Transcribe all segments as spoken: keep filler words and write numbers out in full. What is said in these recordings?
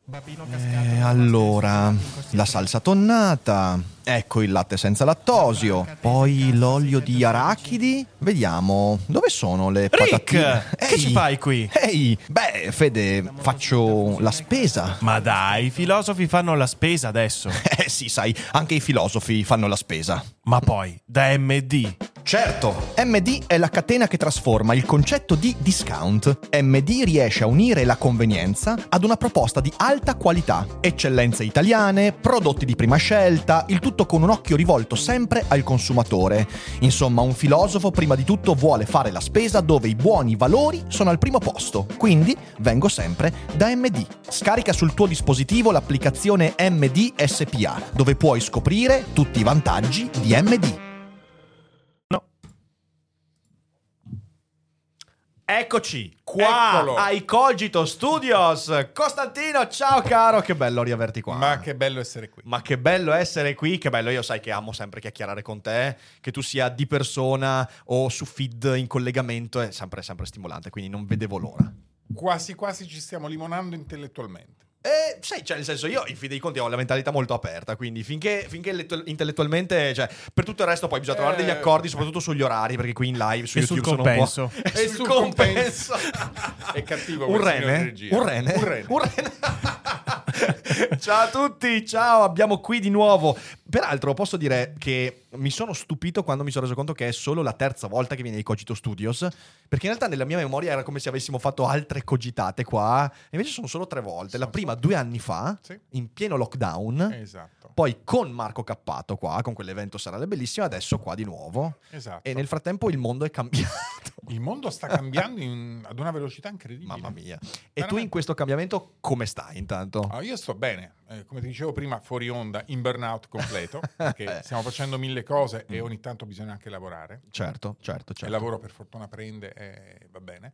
Eh, allora, la salsa tonnata, ecco il latte senza lattosio, poi l'olio di arachidi. Vediamo, dove sono le Rick, patatine? che ci fai qui? Ehi, beh, Fede, faccio la spesa. Ma dai, i filosofi fanno la spesa adesso. Eh sì, sai, anche i filosofi fanno la spesa. Ma poi, da M D. Certo, M D è la catena che trasforma il concetto di discount. M D riesce a unire la convenienza ad una proposta di alta qualità, eccellenze italiane, prodotti di prima scelta, il tutto con un occhio rivolto sempre al consumatore. Insomma, un filosofo prima di tutto vuole fare la spesa dove i buoni valori sono al primo posto. Quindi vengo sempre da M D. Scarica sul tuo dispositivo l'applicazione M D S P A, dove puoi scoprire tutti i vantaggi di M D. Eccoci qua Eccolo. ai Cogito Studios. Costantino, ciao caro, che bello riaverti qua. Ma che bello essere qui. Ma che bello essere qui, che bello, io sai che amo sempre chiacchierare con te, che tu sia di persona o su feed in collegamento, è sempre, sempre stimolante, quindi non vedevo l'ora. Quasi quasi ci stiamo limonando intellettualmente. E sai, cioè, nel senso, io in fin dei conti ho la mentalità molto aperta, quindi finché, finché letto- intellettualmente, cioè, per tutto il resto poi bisogna trovare degli Eh, accordi, soprattutto sugli orari, perché qui in live su E sul YouTube compenso. sono un po'... E sul compenso. È cattivo Un quel signor rene? regia. Un rene? Un rene. Un rene. Ciao a tutti, ciao, abbiamo qui di nuovo. Peraltro posso dire che mi sono stupito quando mi sono reso conto che è solo la terza volta che viene ai Cogito Studios, perché in realtà nella mia memoria era come se avessimo fatto altre cogitate qua, e invece sono solo tre volte. La prima due anni fa, Sì. in pieno lockdown, Esatto. poi con Marco Cappato qua, con quell'evento Sarà Bellissimo, adesso qua di nuovo. Esatto. E nel frattempo il mondo è cambiato. Il mondo sta cambiando in- ad una velocità incredibile. Mamma mia. E tu Veramente. in questo cambiamento come stai intanto? Ah, io sto bene, eh, come ti dicevo prima, fuori onda, in burnout completo, perché stiamo facendo mille cose e ogni tanto bisogna anche lavorare. Certo, certo, certo. Il lavoro per fortuna prende e va bene.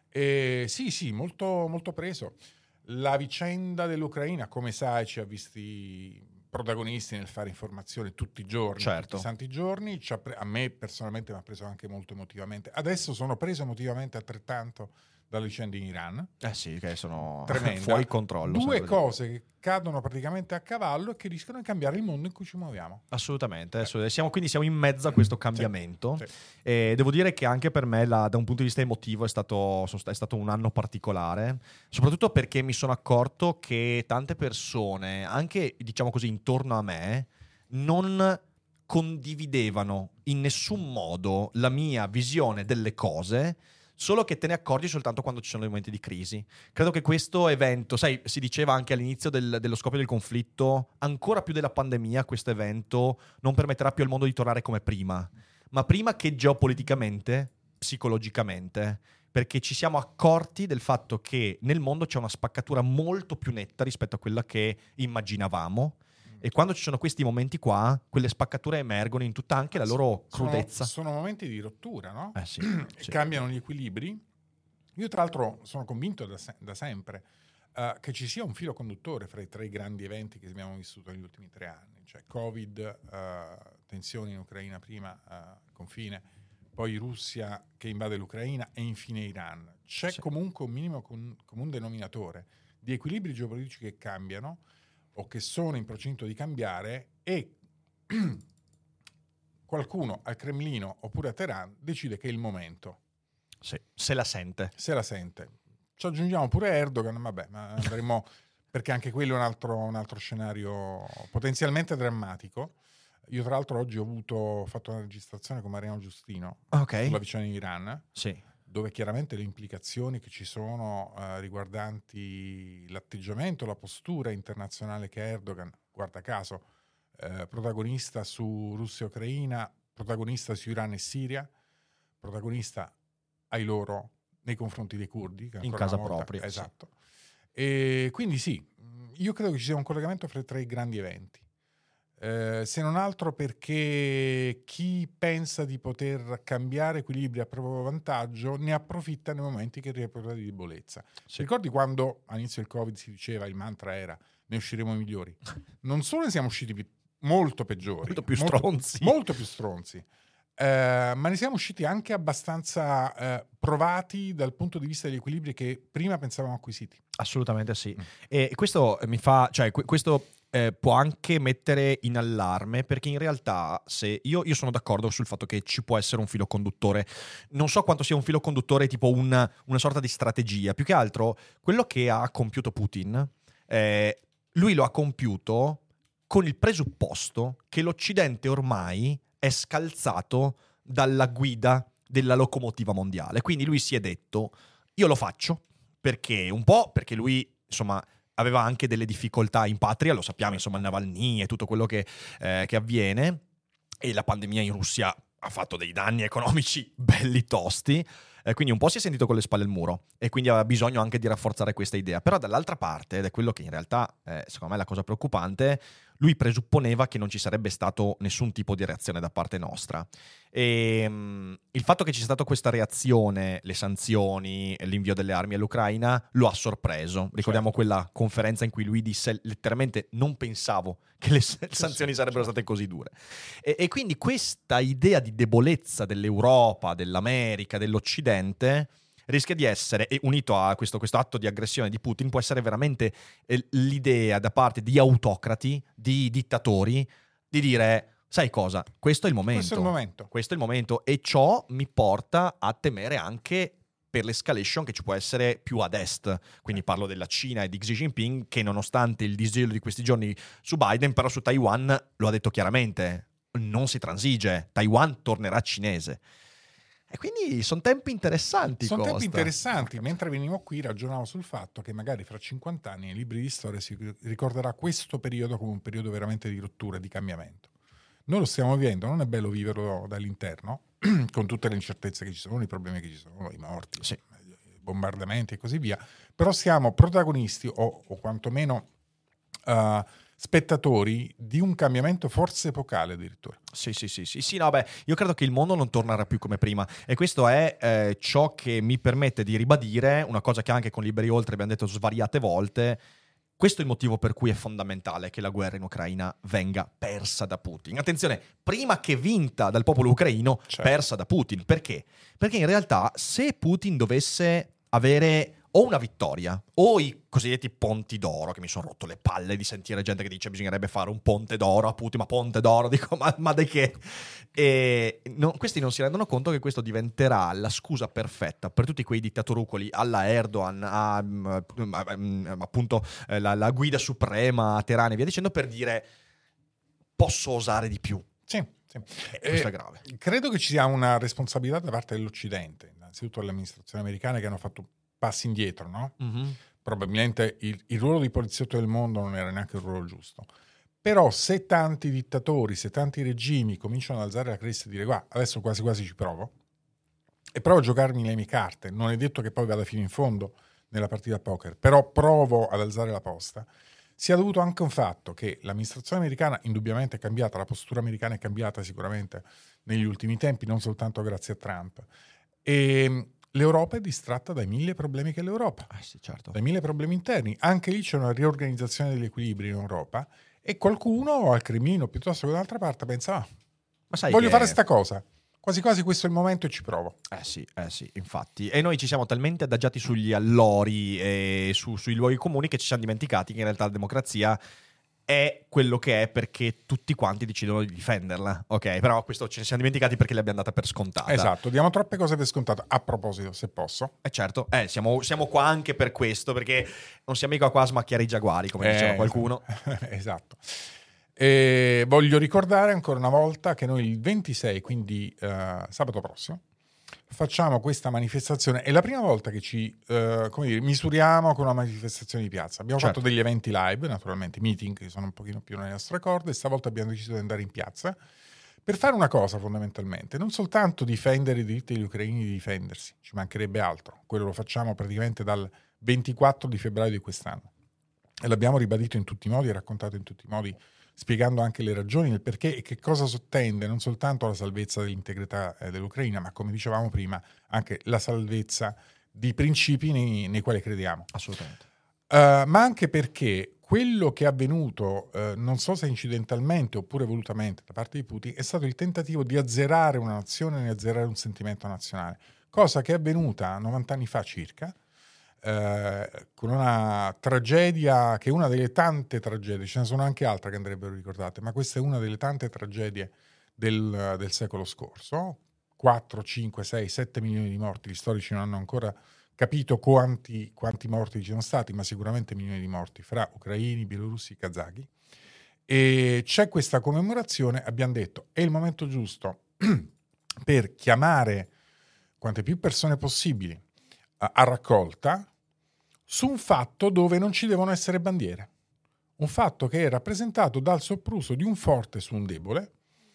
E sì, sì, molto, molto preso. La vicenda dell'Ucraina, come sai, ci ha visti protagonisti nel fare informazione tutti i giorni, Certo. tutti i santi giorni. Ci ha pre- a me personalmente mi ha preso anche molto emotivamente. Adesso sono preso emotivamente altrettanto dalla vicenda in Iran. Eh sì, che sono Tremenda. fuori controllo. Due sempre. cose che cadono praticamente a cavallo e che rischiano di cambiare il mondo in cui ci muoviamo. Assolutamente, assolutamente. Siamo, quindi siamo in mezzo a questo cambiamento. Sì, sì. E devo dire che anche per me, la- da un punto di vista emotivo, è stato, sono sta- è stato un anno particolare, soprattutto perché mi sono accorto che tante persone, anche diciamo così intorno a me, non condividevano in nessun modo la mia visione delle cose, solo che te ne accorgi soltanto quando ci sono dei momenti di crisi. Credo che questo evento, sai, si diceva anche all'inizio del- dello scoppio del conflitto, ancora più della pandemia, questo evento non permetterà più al mondo di tornare come prima, ma prima che geopoliticamente, psicologicamente, perché ci siamo accorti del fatto che nel mondo c'è una spaccatura molto più netta rispetto a quella che immaginavamo. E quando ci sono questi momenti qua, quelle spaccature emergono in tutta anche la loro Sono- crudezza. Sono, momenti di rottura, no? Eh sì, E sì. cambiano gli equilibri. Io tra l'altro sono convinto da, se- da sempre eh, che ci sia un filo conduttore fra i tre grandi eventi che abbiamo vissuto negli ultimi tre anni, cioè Covid, eh, tensioni in Ucraina prima, eh, confine, poi Russia che invade l'Ucraina e infine Iran. C'è Sì. comunque un minimo com- comune denominatore di equilibri geopolitici che cambiano o che sono in procinto di cambiare e qualcuno al Cremlino oppure a Teheran decide che è il momento, Sì, se la sente. se la sente. Ci aggiungiamo pure Erdogan, vabbè, ma andremo perché anche quello è un altro, un altro scenario potenzialmente drammatico. Io tra l'altro oggi ho avuto ho fatto una registrazione con Mariano Giustino Ok. sulla vicenda in Iran, Sì. dove chiaramente le implicazioni che ci sono eh, riguardanti l'atteggiamento, la postura internazionale che Erdogan, guarda caso, eh, protagonista su Russia e Ucraina, protagonista su Iran e Siria, protagonista ai loro nei confronti dei curdi. Che In ancora casa una volta- propria, sì. Esatto. E quindi sì, io credo che ci sia un collegamento fra i tre grandi eventi. Eh, se non altro perché chi pensa di poter cambiare equilibri a proprio vantaggio ne approfitta nei momenti che reputa di debolezza. Sì. Ricordi quando all'inizio del Covid si diceva, il mantra era ne usciremo migliori? Non solo ne siamo usciti pi- molto peggiori, Molto più stronzi. molto più stronzi. eh, ma ne siamo usciti anche abbastanza eh, provati dal punto di vista degli equilibri che prima pensavamo acquisiti. Assolutamente sì. Mm. E questo mi fa, cioè, que- questo eh, può anche mettere in allarme, perché in realtà se io, io sono d'accordo sul fatto che ci può essere un filo conduttore. Non so quanto sia un filo conduttore, tipo un- una sorta di strategia. Più che altro, quello che ha compiuto Putin, eh, lui lo ha compiuto con il presupposto che l'Occidente ormai è scalzato dalla guida della locomotiva mondiale. Quindi lui si è detto, io lo faccio, perché un po' perché lui, insomma, aveva anche delle difficoltà in patria, lo sappiamo, insomma, il Navalny e tutto quello che, eh, che avviene, e la pandemia in Russia ha fatto dei danni economici belli tosti, eh, quindi un po' si è sentito con le spalle al muro e quindi aveva bisogno anche di rafforzare questa idea. Però dall'altra parte, ed è quello che in realtà è secondo me la cosa preoccupante, lui presupponeva che non ci sarebbe stato nessun tipo di reazione da parte nostra. E um, il fatto che ci sia stata questa reazione, le sanzioni, l'invio delle armi all'Ucraina, lo ha sorpreso. Ricordiamo Certo. quella conferenza in cui lui disse letteralmente non pensavo che le s- sanzioni sì, sarebbero certo. state così dure. E, e quindi questa idea di debolezza dell'Europa, dell'America, dell'Occidente rischia di essere, e unito a questo, questo atto di aggressione di Putin, può essere veramente eh, l'idea da parte di autocrati, di dittatori, di dire, sai cosa, questo è il momento. Questo è il momento. Questo è il momento, e ciò mi porta a temere anche per l'escalation che ci può essere più ad est. Quindi parlo della Cina e di Xi Jinping, che nonostante il disgelo di questi giorni su Biden, però su Taiwan lo ha detto chiaramente, non si transige, Taiwan tornerà cinese. E quindi sono tempi interessanti. Sono tempi Costa. interessanti. Mentre venivo qui ragionavo sul fatto che magari fra cinquanta anni nei libri di storia si ricorderà questo periodo come un periodo veramente di rottura, di cambiamento. Noi lo stiamo vivendo, non è bello viverlo dall'interno, con tutte le incertezze che ci sono, i problemi che ci sono, i morti, Sì. i bombardamenti e così via, però siamo protagonisti o, o quantomeno uh, spettatori di un cambiamento forse epocale addirittura. Sì, sì, sì, sì, sì, no, beh, io credo che il mondo non tornerà più come prima, e questo è eh, ciò che mi permette di ribadire una cosa che anche con Liberi Oltre abbiamo detto svariate volte. Questo è il motivo per cui è fondamentale che la guerra in Ucraina venga persa da Putin. Attenzione, prima che vinta dal popolo ucraino, Certo. persa da Putin. Perché? Perché in realtà se Putin dovesse avere o una vittoria o i cosiddetti ponti d'oro, che mi sono rotto le palle di sentire gente che dice bisognerebbe fare un ponte d'oro a Putin, ma ponte d'oro, dico ma, ma di che? E no, questi non si rendono conto che questo diventerà la scusa perfetta per tutti quei dittatorucoli alla Erdogan, a, a, a, a appunto eh, la, la guida suprema a Teheran e via dicendo, per dire posso osare di più. Sì, sì. E questo Eh, è grave. Credo che ci sia una responsabilità da parte dell'Occidente, innanzitutto alle amministrazioni americane che hanno fatto passi indietro, no? Mm-hmm. Probabilmente il, il ruolo di poliziotto del mondo non era neanche il ruolo giusto. Però se tanti dittatori, se tanti regimi cominciano ad alzare la cresta e dire guarda, adesso quasi quasi ci provo e provo a giocarmi le mie carte, non è detto che poi vada fino in fondo nella partita a poker, però provo ad alzare la posta, sia dovuto anche a un fatto che l'amministrazione americana indubbiamente è cambiata, la postura americana è cambiata sicuramente negli ultimi tempi, non soltanto grazie a Trump. E l'Europa è distratta dai mille problemi che è l'Europa, Ah, sì, certo. dai mille problemi interni. Anche lì c'è una riorganizzazione degli equilibri in Europa e qualcuno al Cremlino piuttosto che dall'altra parte pensa ah, Ma sai voglio che... fare sta cosa, quasi quasi questo è il momento e ci provo. Eh sì, eh sì, infatti. E noi ci siamo talmente adagiati sugli allori e su, sui luoghi comuni che ci siamo dimenticati che in realtà la democrazia è quello che è perché tutti quanti decidono di difenderla, ok? Però questo ce ne siamo dimenticati perché l'abbiamo data per scontata. Esatto, diamo troppe cose per scontato. A proposito, se posso. Eh certo, eh, siamo, siamo qua anche per questo, perché non siamo mica qua a smacchiare i giaguari, come Eh, diceva qualcuno. Esatto. E voglio ricordare ancora una volta che noi il ventisei, quindi uh, sabato prossimo, facciamo questa manifestazione. È la prima volta che ci uh, come dire, misuriamo con una manifestazione di piazza. Abbiamo Certo. fatto degli eventi live, naturalmente, meeting che sono un pochino più nelle nostre corde, e stavolta abbiamo deciso di andare in piazza per fare una cosa fondamentalmente, non soltanto difendere i diritti degli ucraini di difendersi, ci mancherebbe altro, quello lo facciamo praticamente dal ventiquattro di febbraio di quest'anno e l'abbiamo ribadito in tutti i modi, raccontato in tutti i modi, spiegando anche le ragioni, il perché e che cosa sottende non soltanto la salvezza dell'integrità eh, dell'Ucraina, ma come dicevamo prima anche la salvezza di principi nei, nei quali crediamo. Assolutamente. Uh, ma anche perché quello che è avvenuto, eh, non so se incidentalmente oppure volutamente da parte di Putin, è stato il tentativo di azzerare una nazione e azzerare un sentimento nazionale, cosa che è avvenuta novanta anni fa circa, eh, con una tragedia che è una delle tante tragedie, ce ne sono anche altre che andrebbero ricordate, ma questa è una delle tante tragedie del, del secolo scorso, quattro, cinque, sei, sette milioni di morti, gli storici non hanno ancora capito quanti, quanti morti ci sono stati, ma sicuramente milioni di morti fra ucraini, bielorussi, kazaki. E c'è questa commemorazione, abbiamo detto, è il momento giusto per chiamare quante più persone possibili a, a raccolta su un fatto dove non ci devono essere bandiere. Un fatto che è rappresentato dal sopruso di un forte su un debole,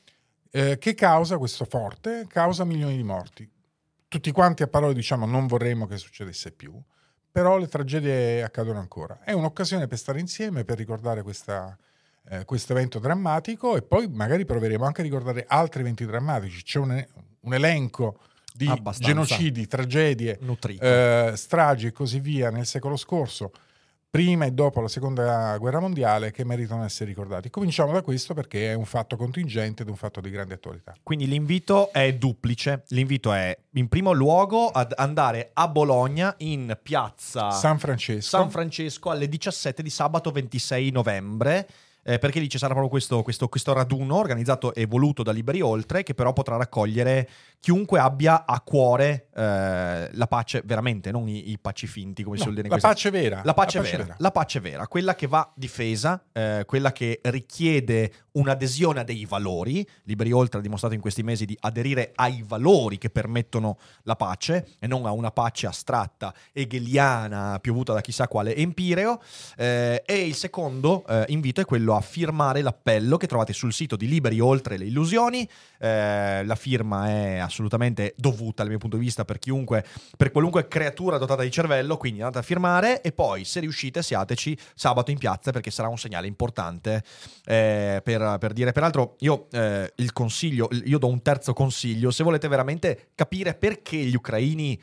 eh, che causa, questo forte, causa milioni di morti. Tutti quanti a parole diciamo non vorremmo che succedesse più, però le tragedie accadono ancora. È un'occasione per stare insieme, per ricordare questa, eh, questo evento drammatico, e poi magari proveremo anche a ricordare altri eventi drammatici. C'è un, un elenco di Abbastanza genocidi, tragedie, nutrito. eh, stragi e così via nel secolo scorso, prima e dopo la seconda guerra mondiale, che meritano di essere ricordati. Cominciamo da questo perché è un fatto contingente ed un fatto di grande attualità. Quindi l'invito è duplice. L'invito è in primo luogo ad andare a Bologna in piazza San Francesco. San Francesco alle diciassette di sabato ventisei novembre. Eh, perché lì ci sarà proprio questo, questo, questo raduno organizzato e voluto da Liberi Oltre, che però potrà raccogliere chiunque abbia a cuore eh, la pace veramente, non i, i paci finti, come No, si suol dire in la questa- pace vera. La pace, La pace vera, vera. la pace vera, quella che va difesa, eh, quella che richiede un'adesione a dei valori. Liberi Oltre ha dimostrato in questi mesi di aderire ai valori che permettono la pace e non a una pace astratta, hegeliana, piovuta da chissà quale empireo. Eh, e il secondo eh, invito è quello a firmare l'appello che trovate sul sito di Liberi Oltre le Illusioni. Eh, la firma è assolutamente dovuta dal mio punto di vista per chiunque, per qualunque creatura dotata di cervello, quindi andate a firmare e poi se riuscite siateci sabato in piazza, perché sarà un segnale importante eh, per, per dire. Peraltro io eh, il consiglio, io do un terzo consiglio: se volete veramente capire perché gli ucraini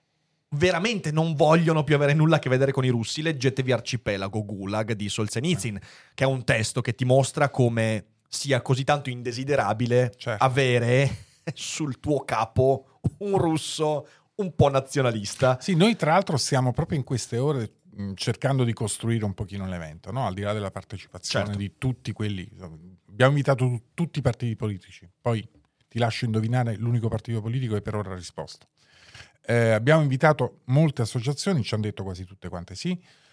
veramente non vogliono più avere nulla a che vedere con i russi, leggetevi Arcipelago Gulag di Solzhenitsyn, che è un testo che ti mostra come sia così tanto indesiderabile Certo. avere sul tuo capo un russo un po' nazionalista. Sì, noi tra l'altro stiamo proprio in queste ore mh, cercando di costruire un pochino l'evento, no? Al di là della partecipazione Certo. di tutti quelli. Abbiamo invitato tu- tutti i partiti politici, poi ti lascio indovinare l'unico partito politico che per ora ha risposto. Eh, abbiamo invitato molte associazioni, ci hanno detto quasi tutte quante sì.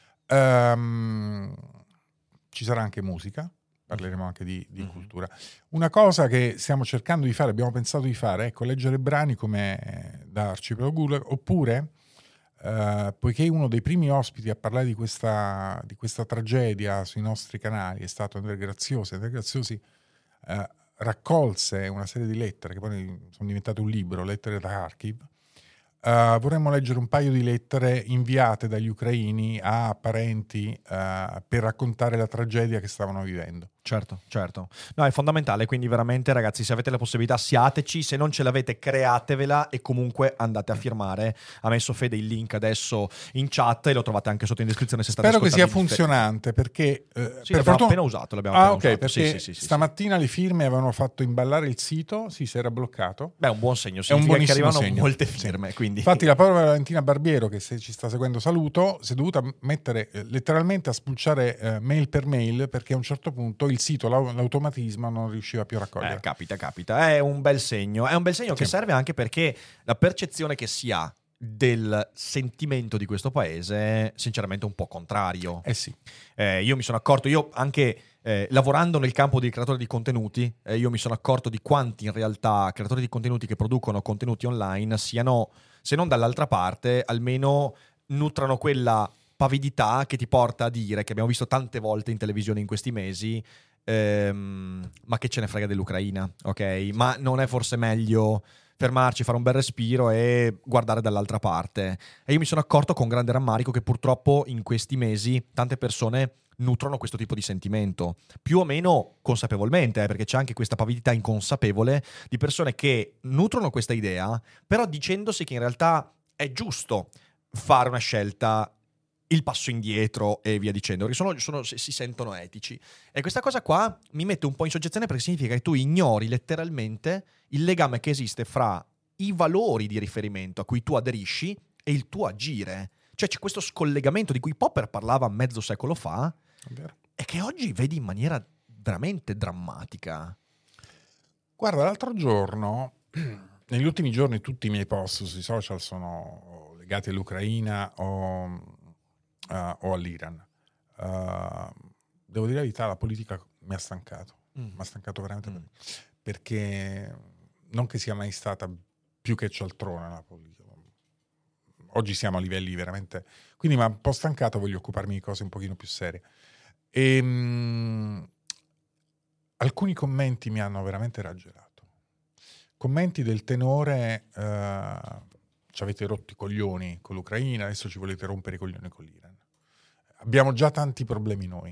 Ehm, ci sarà anche musica, parleremo anche di, di Mhm. cultura. Una cosa che stiamo cercando di fare, abbiamo pensato di fare, ecco, leggere brani come da Arcipelago Gulag, oppure, eh, poiché uno dei primi ospiti a parlare di questa, di questa tragedia sui nostri canali è stato Andrea Graziosi, Andrea Graziosi eh, raccolse una serie di lettere che poi sono diventate un libro, Lettere da Kharkiv. Uh, vorremmo leggere un paio di lettere inviate dagli ucraini a parenti uh, per raccontare la tragedia che stavano vivendo. Certo, certo. No, è fondamentale, quindi veramente ragazzi, se avete la possibilità siateci, se non ce l'avete createvela e comunque andate a firmare. Ha messo Fede il link adesso in chat e lo trovate anche sotto in descrizione se state Spero che sia ascoltando in differita. funzionante perché eh, Sì, per l'abbiamo fortuna- appena usato, l'abbiamo ah, appena ok, usato. perché Sì, sì, sì, sì, stamattina le firme avevano fatto imballare il sito, sì, si era bloccato. Beh, è un buon segno, È un significa che buonissimo arrivano segno. molte Sì. firme, quindi Infatti la povera Valentina Barbiero, che se ci sta seguendo saluto, si è dovuta mettere eh, letteralmente a spulciare eh, mail per mail, perché a un certo punto il sito, l'au- l'automatismo non riusciva più a raccogliere. Eh, capita, capita. È un bel segno. È un bel segno che Sì. serve anche perché la percezione che si ha del sentimento di questo paese è sinceramente un po' contrario. Eh sì. Eh, io mi sono accorto, io anche eh, lavorando nel campo di creatori di contenuti, eh, io mi sono accorto di quanti in realtà creatori di contenuti che producono contenuti online siano, se non dall'altra parte, almeno nutrano quella pavidità che ti porta a dire, che abbiamo visto tante volte in televisione in questi mesi, ehm, ma che ce ne frega dell'Ucraina, ok? Ma non è forse meglio fermarci, fare un bel respiro e guardare dall'altra parte? E io mi sono accorto con grande rammarico che purtroppo in questi mesi tante persone nutrono questo tipo di sentimento, più o meno consapevolmente, eh, perché c'è anche questa pavidità inconsapevole di persone che nutrono questa idea, però dicendosi che in realtà è giusto fare una scelta il passo indietro e via dicendo, perché sono, sono, si sentono etici. E questa cosa qua mi mette un po' in soggezione, perché significa che tu ignori letteralmente il legame che esiste fra i valori di riferimento a cui tu aderisci e il tuo agire. Cioè c'è questo scollegamento di cui Popper parlava mezzo secolo fa e che oggi vedi in maniera veramente drammatica. Guarda, l'altro giorno, negli ultimi giorni tutti i miei post sui social sono legati all'Ucraina o, uh, o all'Iran. Uh, devo dire la verità, la politica mi ha stancato, mm. mi ha stancato veramente mm. perché non che sia mai stata più che cialtrona la politica. Oggi siamo a livelli veramente... Quindi mi ha un po' stancato, voglio occuparmi di cose un pochino più serie. E, mh, alcuni commenti mi hanno veramente raggelato. Commenti del tenore eh, ci avete rotto i coglioni con l'Ucraina, adesso ci volete rompere i coglioni con l'Iran. Abbiamo già tanti problemi noi.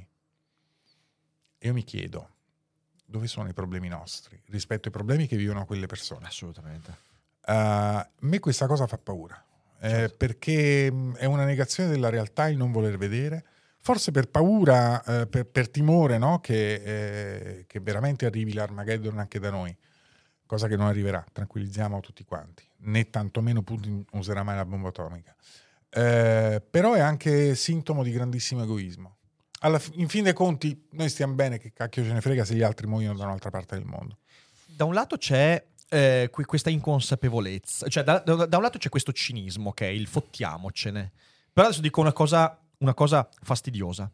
E io mi chiedo, dove sono i problemi nostri rispetto ai problemi che vivono quelle persone? Assolutamente. Uh, a me questa cosa fa paura. Eh, perché è una negazione della realtà il non voler vedere, forse per paura, eh, per, per timore, no? che, eh, che veramente arrivi l'Armageddon anche da noi, cosa che non arriverà, tranquillizziamo tutti quanti, né tantomeno Putin userà mai la bomba atomica, eh, però è anche sintomo di grandissimo egoismo. Alla, in fin dei conti noi stiamo bene, che cacchio ce ne frega se gli altri muoiono da un'altra parte del mondo. Da un lato c'è Eh, questa inconsapevolezza, cioè da, da, da un lato c'è questo cinismo che è il fottiamocene, però adesso dico una cosa, una cosa fastidiosa.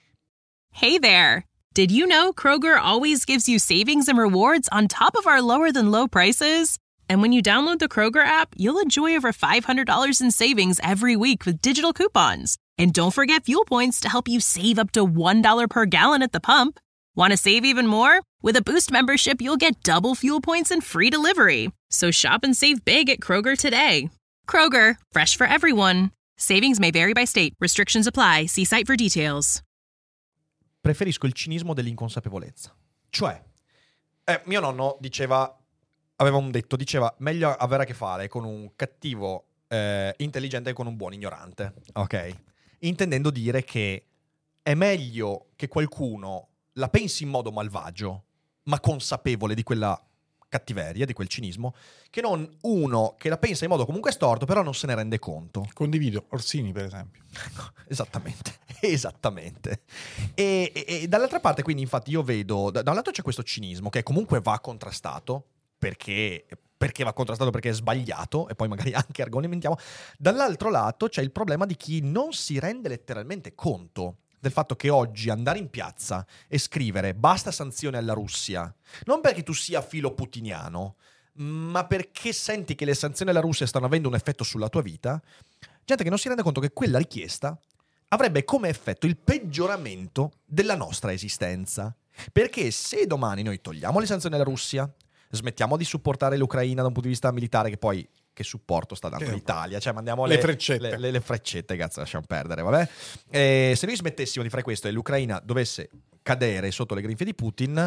Hey there! Did you know Kroger always gives you savings and rewards on top of our lower than low prices? And when you download the Kroger app, you'll enjoy over five hundred dollars in savings every week with digital coupons. And don't forget fuel points to help you save up to one dollar per gallon at the pump. Want to save even more? With a Boost membership, you'll get double fuel points and free delivery. So shop and save big at Kroger today. Kroger, fresh for everyone. Savings may vary by state. Restrictions apply. See site for details. Preferisco il cinismo dell'inconsapevolezza. Cioè, eh, mio nonno diceva, aveva un detto, diceva, meglio avere a che fare con un cattivo eh, intelligente che con un buon ignorante. Ok? Intendendo dire che è meglio che qualcuno la pensi in modo malvagio, ma consapevole di quella cattiveria, di quel cinismo, che non uno che la pensa in modo comunque storto, però non se ne rende conto. Condivido, Orsini per esempio. Esattamente, esattamente. E, e, e dall'altra parte, quindi, infatti, io vedo, da, da un lato c'è questo cinismo che comunque va contrastato, perché, perché va contrastato perché è sbagliato, e poi magari anche argomentiamo. Dall'altro lato c'è il problema di chi non si rende letteralmente conto del fatto che oggi andare in piazza e scrivere basta sanzioni alla Russia, non perché tu sia filo putiniano, ma perché senti che le sanzioni alla Russia stanno avendo un effetto sulla tua vita, gente che non si rende conto che quella richiesta avrebbe come effetto il peggioramento della nostra esistenza. Perché se domani noi togliamo le sanzioni alla Russia, smettiamo di supportare l'Ucraina da un punto di vista militare, che poi che supporto sta dando che l'Italia, cioè mandiamo le, le freccette, le, le, le freccette, cazzo, lasciamo perdere, vabbè. E se noi smettessimo di fare questo e l'Ucraina dovesse cadere sotto le grinfie di Putin,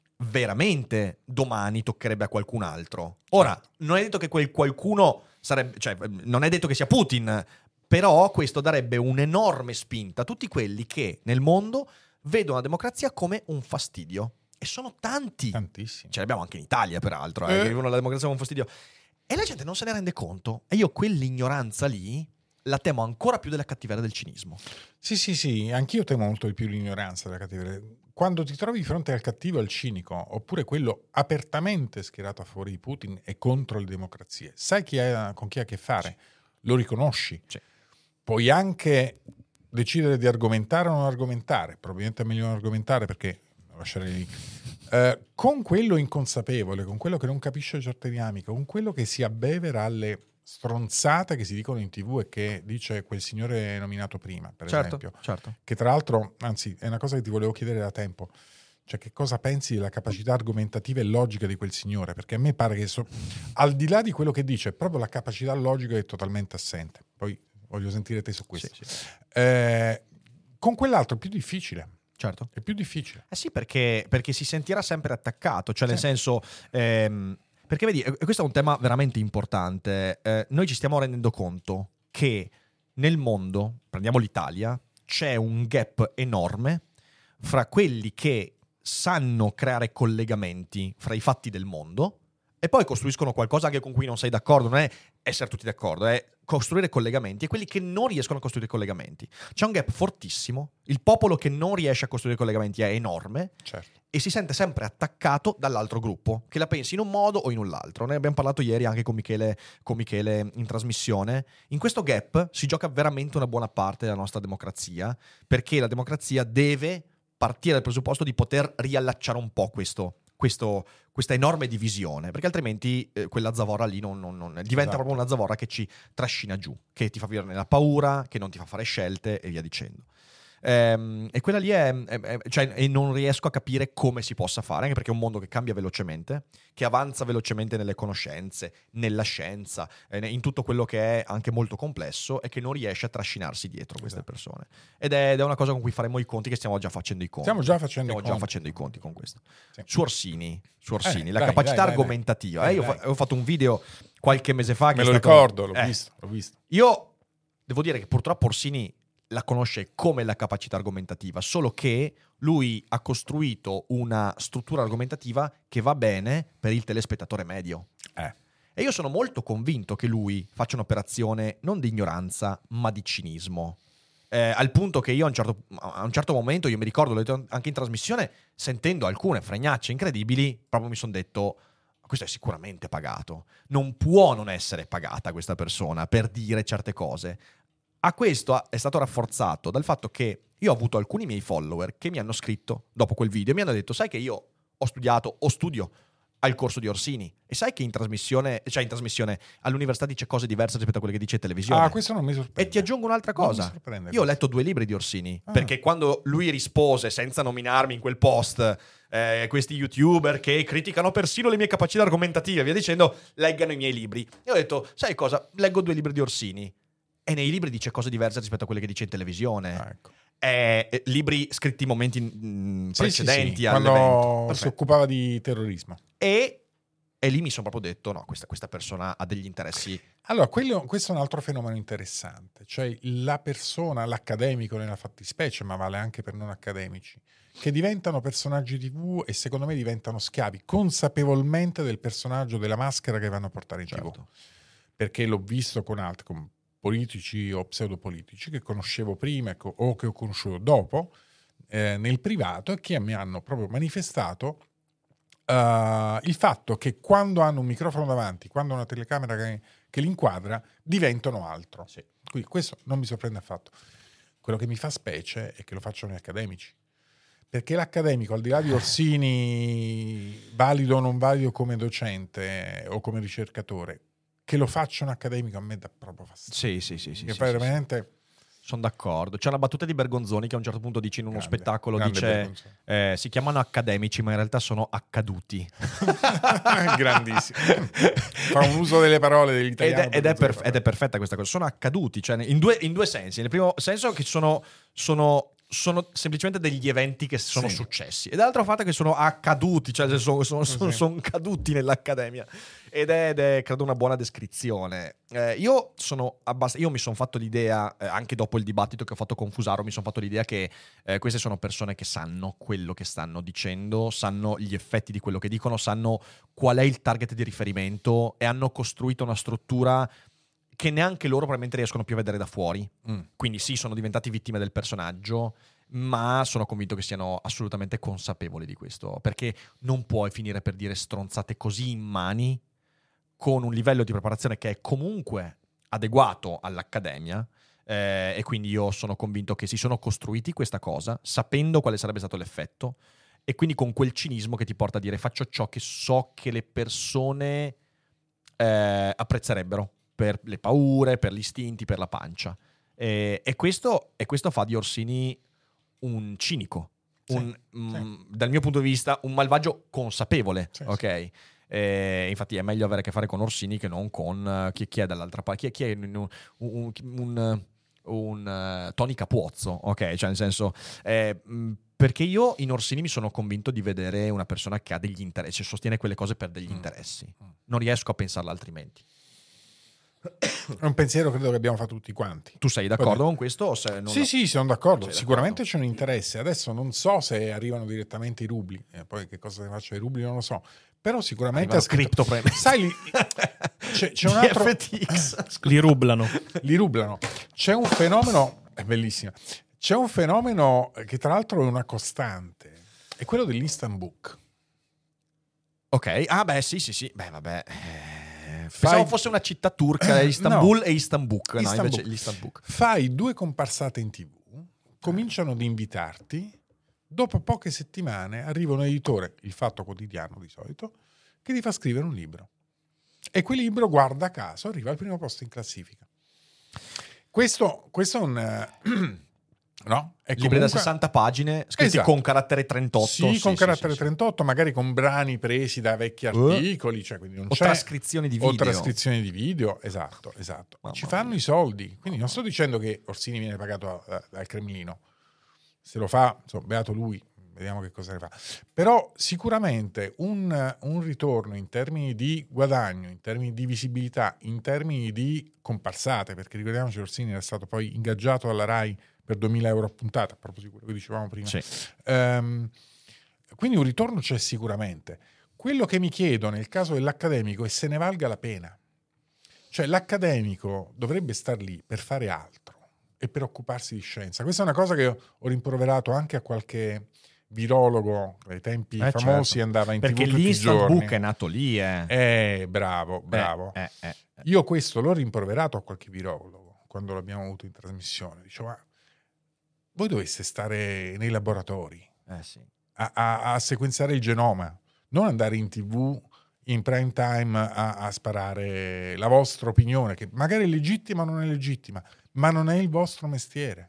veramente domani toccherebbe a qualcun altro. Ora, non è detto che quel qualcuno sarebbe, cioè non è detto che sia Putin, però questo darebbe un'enorme spinta a tutti quelli che nel mondo vedono la democrazia come un fastidio. E sono tanti. Tantissimi. Ce l'abbiamo anche in Italia, peraltro, eh, eh. che vivono la democrazia come un fastidio. E la gente non se ne rende conto. E io quell'ignoranza lì la temo ancora più della cattiveria del cinismo. Sì, sì, sì, anch'io temo molto di più l'ignoranza della cattiveria. Quando ti trovi di fronte al cattivo e al cinico, oppure quello apertamente schierato a favore di Putin e contro le democrazie, sai chi ha, con chi ha a che fare, sì. Lo riconosci. Sì. Puoi anche decidere di argomentare o non argomentare, probabilmente è meglio non argomentare perché lasciare lì. Uh, con quello inconsapevole, con quello che non capisce certe dinamiche, con quello che si abbevera alle stronzate che si dicono in tv e che dice quel signore nominato prima, per certo, esempio, certo. Che tra l'altro, anzi, è una cosa che ti volevo chiedere da tempo, cioè che cosa pensi della capacità argomentativa e logica di quel signore, perché a me pare che so, al di là di quello che dice, proprio la capacità logica è totalmente assente. Poi voglio sentire te su questo. Sì, sì. Eh, con quell'altro è più difficile. Certo. È più difficile. Eh sì, perché, perché si sentirà sempre attaccato, cioè sì. Nel senso, ehm, perché vedi, questo è un tema veramente importante, eh, noi ci stiamo rendendo conto che nel mondo, prendiamo l'Italia, c'è un gap enorme fra quelli che sanno creare collegamenti fra i fatti del mondo e poi costruiscono qualcosa anche con cui non sei d'accordo, non è essere tutti d'accordo, è costruire collegamenti, e quelli che non riescono a costruire collegamenti. C'è un gap fortissimo, il popolo che non riesce a costruire collegamenti è enorme, Certo. e si sente sempre attaccato dall'altro gruppo, che la pensi in un modo o in un altro. Ne abbiamo parlato ieri anche con Michele, con Michele in trasmissione. In questo gap si gioca veramente una buona parte della nostra democrazia, perché la democrazia deve partire dal presupposto di poter riallacciare un po' questo, questo, questa enorme divisione, perché altrimenti eh, quella zavorra lì non, non, non diventa Esatto. proprio una zavorra che ci trascina giù, che ti fa vivere nella paura, che non ti fa fare scelte e via dicendo. Ehm, e quella lì è, è, è cioè, e non riesco a capire come si possa fare, anche perché è un mondo che cambia velocemente, che avanza velocemente nelle conoscenze, nella scienza, eh, in tutto quello che è anche molto complesso, e che non riesce a trascinarsi dietro queste Esatto. persone. Ed è, ed è una cosa con cui faremo i conti, che stiamo già facendo i conti. Stiamo già facendo Stiamo i già conti. facendo i conti con questo. Sì. Su Orsini, su Orsini Eh, la dai, capacità dai, dai, argomentativa. dai. Eh, io Dai, fa- ho fatto un video qualche mese fa che Me è lo stato- ricordo, l'ho eh, visto, l'ho visto. Io devo dire che purtroppo Orsini la conosce come la capacità argomentativa, solo che lui ha costruito una struttura argomentativa che va bene per il telespettatore medio. Eh. E io sono molto convinto che lui faccia un'operazione non di ignoranza, ma di cinismo. Eh, al punto che io a un, certo, a un certo momento, io mi ricordo, l'ho detto anche in trasmissione, sentendo alcune fregnacce incredibili, proprio mi sono detto: questo è sicuramente pagato. Non può non essere pagata questa persona per dire certe cose. A questo è stato rafforzato dal fatto che io ho avuto alcuni miei follower che mi hanno scritto dopo quel video e mi hanno detto: sai che io ho studiato, o studio al corso di Orsini, e sai che in trasmissione, cioè in trasmissione all'università dice cose diverse rispetto a quelle che dice in televisione. Ah, questo non mi sorprende. E ti aggiungo un'altra Non mi cosa. sorprende Io ho questo. letto due libri di Orsini, Ah. perché quando lui rispose, senza nominarmi in quel post, eh, questi youtuber che criticano persino le mie capacità argomentative, via dicendo, leggano i miei libri. E ho detto: sai cosa? Leggo due libri di Orsini. E nei libri dice cose diverse rispetto a quelle che dice in televisione. Ah, ecco. Eh, eh, libri scritti in momenti mm, Sì, precedenti sì, sì, all'evento. quando si Perfetto. occupava di terrorismo. E, e lì mi sono proprio detto: no, questa, questa persona ha degli interessi. Allora, quello- questo è un altro fenomeno interessante, cioè la persona, l'accademico nella fattispecie, ma vale anche per non accademici, che diventano personaggi tivù e secondo me diventano schiavi consapevolmente del personaggio, della maschera che vanno a portare in tivù. Certo. Perché l'ho visto con altri, con politici o pseudopolitici che conoscevo prima e co- o che ho conosciuto dopo eh, nel privato, e che mi hanno proprio manifestato eh, il fatto che quando hanno un microfono davanti, quando hanno una telecamera che, che li inquadra, diventano altro. Sì. Quindi questo non mi sorprende affatto. Quello che mi fa specie è che lo facciano gli accademici. Perché l'accademico, al di là di Orsini, valido o non valido come docente o come ricercatore, che lo faccia un accademico a me dà proprio fastidio. Sì, sì, sì, sì, Che sì, poi sì, veramente sono d'accordo. C'è una battuta di Bergonzoni che a un certo punto dice in uno grande, spettacolo, grande dice Bergonzoni. eh, si chiamano accademici ma in realtà sono accaduti. Grandissimo. Fa un uso delle parole Ed dell'italiano. è, ed, è per perf- ed è perfetta questa cosa. Sono accaduti, cioè in due, in due sensi. Nel primo senso che sono, sono, sono semplicemente degli eventi che sono Sì. successi, e dall'altro fatto che sono accaduti, cioè sono, sono, sono, Sì. sono caduti nell'accademia. Ed è, ed è credo una buona descrizione. Eh, io sono abbast- io mi sono fatto l'idea, eh, anche dopo il dibattito che ho fatto con Fusaro, mi sono fatto l'idea che eh, queste sono persone che sanno quello che stanno dicendo, sanno gli effetti di quello che dicono, sanno qual è il target di riferimento, e hanno costruito una struttura che neanche loro probabilmente riescono più a vedere da fuori. Mm. Quindi sì, sono diventati vittime del personaggio, ma sono convinto che siano assolutamente consapevoli di questo, perché non puoi finire per dire stronzate così in mani, con un livello di preparazione che è comunque adeguato all'accademia, eh, e quindi io sono convinto che si sono costruiti questa cosa sapendo quale sarebbe stato l'effetto, e quindi con quel cinismo che ti porta a dire: faccio ciò che so che le persone eh, apprezzerebbero, per le paure, per gli istinti, per la pancia. E, e, questo, e questo fa di Orsini un cinico, Sì, un, sì. mm, dal mio punto di vista un malvagio consapevole, Sì, ok? E infatti è meglio avere a che fare con Orsini che non con uh, chi, chi è dall'altra parte, chi, chi è un, un, un, un, un uh, Tony Capuozzo, ok? Cioè nel senso, eh, mh, perché io in Orsini mi sono convinto di vedere una persona che ha degli interessi, sostiene quelle cose per degli Mm. interessi. Mm. Non riesco a pensarla altrimenti. È un pensiero credo che abbiamo fatto tutti quanti. Tu sei d'accordo Vabbè. con questo? O se non Sì, lo- sì, sono d'accordo. Sei Sicuramente d'accordo? c'è un interesse. Adesso non so se arrivano direttamente i rubli, e poi che cosa ne faccio ai rubli non lo so. Però sicuramente Arrivano ha scritto- criptopremesse. Sai, li- c'è, c'è un altro... D F T X. Li rublano. Li rublano. C'è un fenomeno, è bellissimo, c'è un fenomeno che tra l'altro è una costante, è quello dell'instant book. Ok, ah beh sì sì sì, beh vabbè. Eh, pensavo fosse una città turca, Eh, Istanbul no. e Istanbul, no Istanbul. invece l'Istanbul. Fai due comparsate in tv, cominciano ad invitarti, dopo poche settimane arriva un editore, il Fatto Quotidiano di solito, che ti fa scrivere un libro. E quel libro, guarda caso, arriva al primo posto in classifica. Questo, questo è un... eh, no? È Libri da comunque- sessanta pagine, scritti Esatto. con carattere trentotto. Sì, con carattere sì, sì. trentotto, magari con brani presi da vecchi Uh. articoli, cioè quindi non O c'è... trascrizioni di o video. trascrizioni di video, esatto, esatto. Mamma Ci fanno mia. i soldi, quindi non sto dicendo che Orsini viene pagato da- dal Cremlino, se lo fa, insomma, beato lui, vediamo che cosa ne fa. Però sicuramente un, un ritorno in termini di guadagno, in termini di visibilità, in termini di comparsate, perché ricordiamoci che Orsini era stato poi ingaggiato dalla Rai per duemila euro a puntata, a proposito di quello che dicevamo prima. Sì. Ehm, quindi un ritorno c'è sicuramente. Quello che mi chiedo nel caso dell'accademico è se ne valga la pena. Cioè l'accademico dovrebbe star lì per fare altro e per occuparsi di scienza. Questa è una cosa che ho rimproverato anche a qualche virologo ai tempi Eh, famosi, certo. andava in Perché tv tutti i l'Instant giorni. Book è nato lì, eh. Eh, bravo, bravo. Eh, eh, eh. Io questo l'ho rimproverato a qualche virologo quando l'abbiamo avuto in trasmissione. Dicevo, ma voi doveste stare nei laboratori Eh, sì. a, a- a sequenziare il genoma, non andare in tv in prime time a, a sparare la vostra opinione, che magari è legittima o non è legittima, ma non è il vostro mestiere.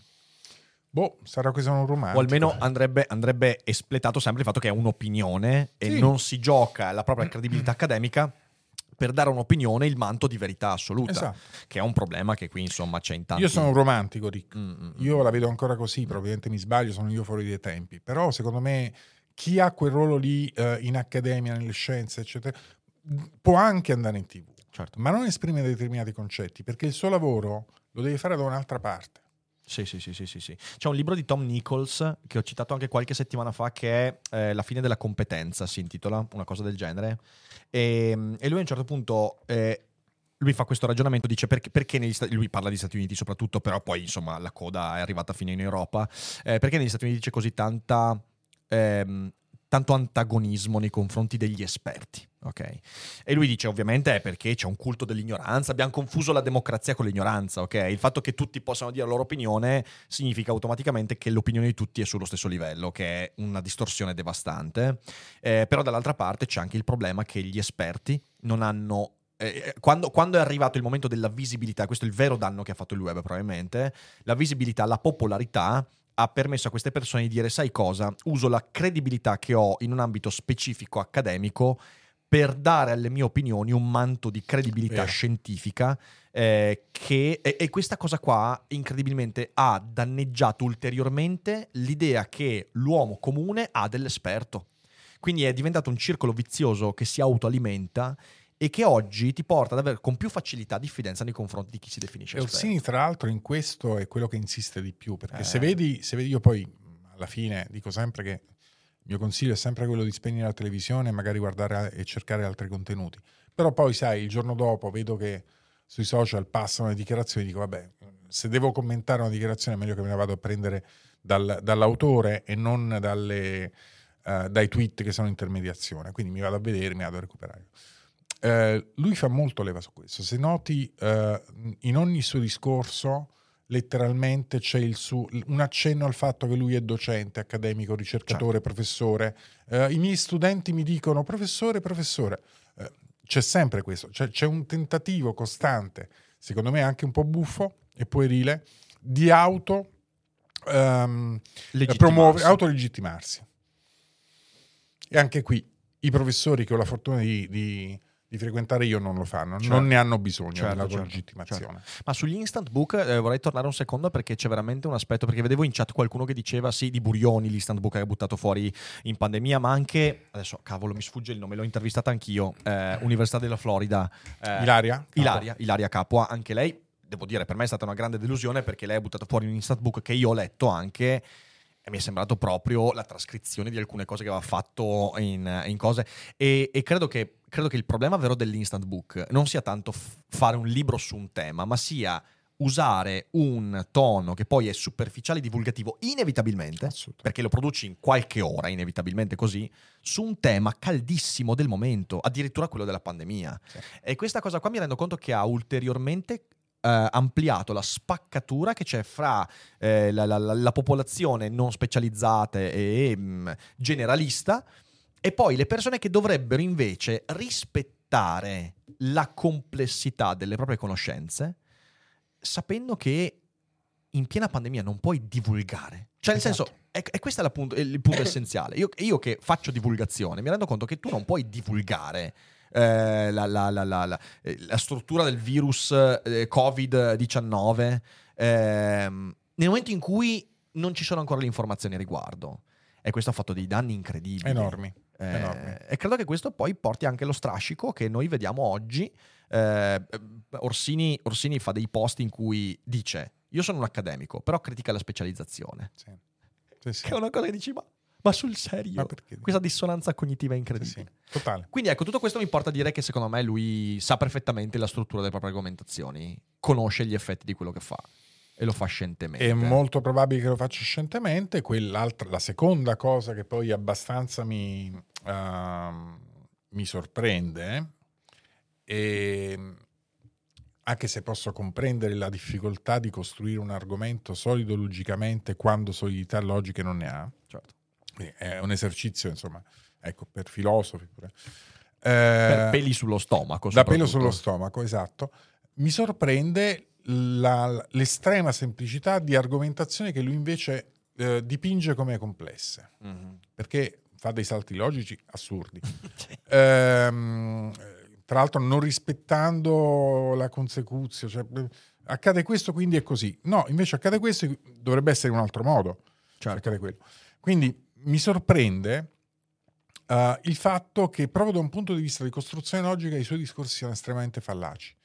Boh, sarà che sono un romantico. O almeno andrebbe, andrebbe espletato sempre il fatto che è un'opinione e Sì. non si gioca la propria credibilità accademica per dare a un'opinione il manto di verità assoluta, Esatto. che è un problema che qui insomma c'è in tanti. Io sono un romantico, Rick. Mm, mm, Io la vedo ancora così, probabilmente mi sbaglio, sono io fuori dai tempi. Però secondo me chi ha quel ruolo lì eh, in accademia, nelle scienze, eccetera, può anche andare in tv, certo. ma non esprime determinati concetti, perché il suo lavoro lo deve fare da un'altra parte. Sì, sì, sì, sì, sì, sì. C'è un libro di Tom Nichols che ho citato anche qualche settimana fa che è eh, La fine della competenza, si intitola, una cosa del genere. E, e lui a un certo punto eh, lui fa questo ragionamento, dice perché, perché negli Stati lui parla di Stati Uniti soprattutto, però poi insomma la coda è arrivata fino in Europa, eh, perché negli Stati Uniti c'è così tanta ehm, tanto antagonismo nei confronti degli esperti, ok? E lui dice ovviamente è perché c'è un culto dell'ignoranza, abbiamo confuso la democrazia con l'ignoranza, ok? Il fatto che tutti possano dire la loro opinione significa automaticamente che l'opinione di tutti è sullo stesso livello, che è una distorsione devastante. Eh, però dall'altra parte c'è anche il problema che gli esperti non hanno eh, quando, quando è arrivato il momento della visibilità, questo è il vero danno che ha fatto il web probabilmente, la visibilità, la popolarità ha permesso a queste persone di dire sai cosa, uso la credibilità che ho in un ambito specifico accademico per dare alle mie opinioni un manto di credibilità Vero. scientifica eh, che, e, e questa cosa qua incredibilmente ha danneggiato ulteriormente l'idea che l'uomo comune ha dell'esperto. Quindi è diventato un circolo vizioso che si autoalimenta e che oggi ti porta ad avere con più facilità diffidenza nei confronti di chi si definisce E esperto. Orsini, tra l'altro, in questo è quello che insiste di più, perché Eh. se vedi, se vedi, io poi alla fine dico sempre che il mio consiglio è sempre quello di spegnere la televisione e magari guardare e cercare altri contenuti. Però poi, sai, il giorno dopo vedo che sui social passano le dichiarazioni e dico, vabbè, se devo commentare una dichiarazione è meglio che me la vado a prendere dal- dall'autore e non dalle, eh, dai tweet che sono intermediazione. Quindi mi vado a vedere, mi vado a recuperare. Eh, lui fa molto leva su questo. Se noti, eh, in ogni suo discorso letteralmente c'è il suo, un accenno al fatto che lui è docente, accademico, ricercatore, Certo. professore. Eh, I miei studenti mi dicono professore, professore. Eh, c'è sempre questo, c'è, c'è un tentativo costante, secondo me anche un po' buffo e puerile, di auto ehm, Legittimarsi. promuovere, autolegittimarsi. E anche qui i professori che ho la fortuna di, di, di di frequentare io non lo fanno, Certo. non ne hanno bisogno Certo, della certo, legittimazione. Ma sugli instant book eh, vorrei tornare un secondo perché c'è veramente un aspetto, perché vedevo in chat qualcuno che diceva sì, di Burioni l'instant book che ha buttato fuori in pandemia, ma anche, adesso cavolo mi sfugge il nome, l'ho intervistata anch'io, eh, Università della Florida. eh, Ilaria? Ilaria, Ilaria Capua, anche lei, devo dire, per me è stata una grande delusione perché lei ha buttato fuori un instant book che io ho letto anche e mi è sembrato proprio la trascrizione di alcune cose che aveva fatto in, in cose e, e credo che credo che il problema vero dell'instant book non sia tanto f- fare un libro su un tema, ma sia usare un tono che poi è superficiale e divulgativo inevitabilmente, Assolutamente. perché lo produci in qualche ora, inevitabilmente così, su un tema caldissimo del momento, addirittura quello della pandemia. Sì. E questa cosa qua mi rendo conto che ha ulteriormente eh, ampliato la spaccatura che c'è fra eh, la, la- la- la popolazione non specializzata e mh, generalista e poi le persone che dovrebbero invece rispettare la complessità delle proprie conoscenze, sapendo che in piena pandemia non puoi divulgare. Cioè, nel Esatto. senso, è, è questo è la punto- il punto essenziale. Io, io che faccio divulgazione mi rendo conto che tu non puoi divulgare eh, la, la- la- la- la- eh, la struttura del virus eh, covid diciannove ehm, nel momento in cui non ci sono ancora le informazioni a riguardo. E questo ha fatto dei danni incredibili. Enormi. Eh, enormi. e credo che questo poi porti anche allo strascico che noi vediamo oggi. Eh, Orsini, Orsini fa dei post in cui dice: io sono un accademico, però critica la specializzazione. Sì. Sì, sì. Che è una cosa che dici, ma, ma sul serio? Ma perché? Questa dissonanza cognitiva è Sì, incredibile. sì. Totale. Quindi ecco, tutto questo mi porta a dire che secondo me lui sa perfettamente la struttura delle proprie argomentazioni, conosce gli effetti di quello che fa e lo fa scientemente. È molto probabile che lo faccia scientemente. Quell'altra, la seconda cosa che poi abbastanza mi, ehm, mi sorprende, e anche se posso comprendere la difficoltà di costruire un argomento solido logicamente quando solidità logiche non ne ha, Certo. quindi è un esercizio, insomma, ecco, per filosofi pure. Per Eh, peli sullo stomaco. da pelo soprattutto. sullo stomaco, esatto. Mi sorprende la- l'estrema semplicità di argomentazione che lui invece eh, dipinge come complesse, Mhm. perché fa dei salti logici assurdi. Sì. Ehm, tra l'altro non rispettando la consecuzione, cioè, eh, accade questo quindi è così. No, invece accade questo, dovrebbe essere in un altro modo. Certo. Accade quello. Quindi mi sorprende eh, il fatto che proprio da un punto di vista di costruzione logica i suoi discorsi siano estremamente fallaci.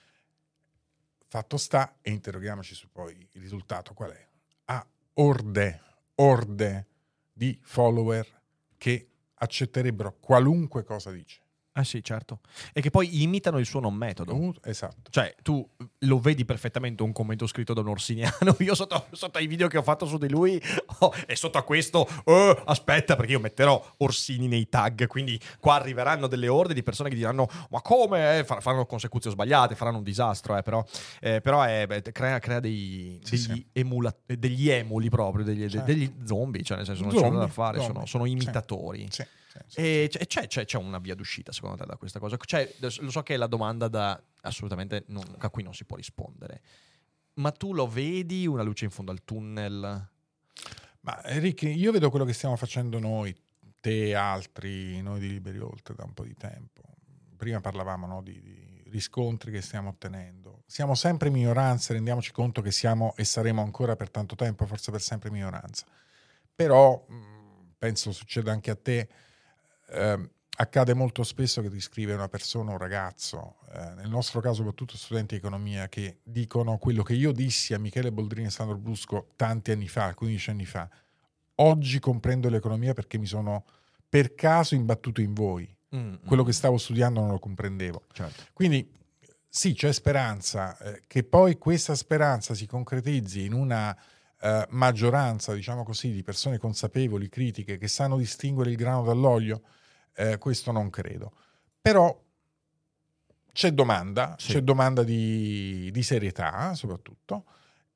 Fatto sta, e interroghiamoci su poi il risultato qual è. Ha orde, orde di follower che accetterebbero qualunque cosa dice. Eh sì, certo. E che poi imitano il suo non metodo. Uh, esatto. Cioè, tu lo vedi perfettamente un commento scritto da un orsiniano. Io sotto, sotto ai video che ho fatto su di lui oh, e sotto a questo oh, aspetta, perché io metterò Orsini nei tag, quindi qua arriveranno delle orde di persone che diranno ma come? Eh, far- faranno consecuzioni sbagliate, faranno un disastro, eh, però, eh, però è, beh, crea, crea dei, Sì, degli, sì. emula- degli emuli proprio, degli, Certo. degli zombie, cioè nel senso non c'è Zombie, nulla da fare, zombie. sono, sono Sì. imitatori. Sì, sì, sì, E c'è, c'è- c'è- c'è una via d'uscita secondo te da questa cosa? Cioè, adesso lo so che è la domanda da assolutamente non- a cui non si può rispondere, ma tu lo vedi una luce in fondo al tunnel? Ma Enrico, io vedo quello che stiamo facendo noi, te e altri, noi di Liberi Oltre da un po' di tempo. Prima parlavamo, no, di, di riscontri che stiamo ottenendo. Siamo sempre minoranza, rendiamoci conto che siamo e saremo ancora per tanto tempo, forse per sempre minoranza. Però mh, penso succeda anche a te. ehm, accade molto spesso che ti scrive una persona, un ragazzo, eh, nel nostro caso soprattutto studenti di economia, che dicono quello che io dissi a Michele Boldrini e Sandro Brusco tanti anni fa, quindici anni fa. Oggi comprendo l'economia perché mi sono per caso imbattuto in voi. Mm, Quello mm, che stavo studiando non lo comprendevo. certo. Quindi sì, c'è speranza, eh, che poi questa speranza si concretizzi in una eh, maggioranza, diciamo così, di persone consapevoli, critiche, che sanno distinguere il grano dall'olio, eh, questo non credo. Però c'è domanda, Sì. c'è domanda di, di serietà soprattutto,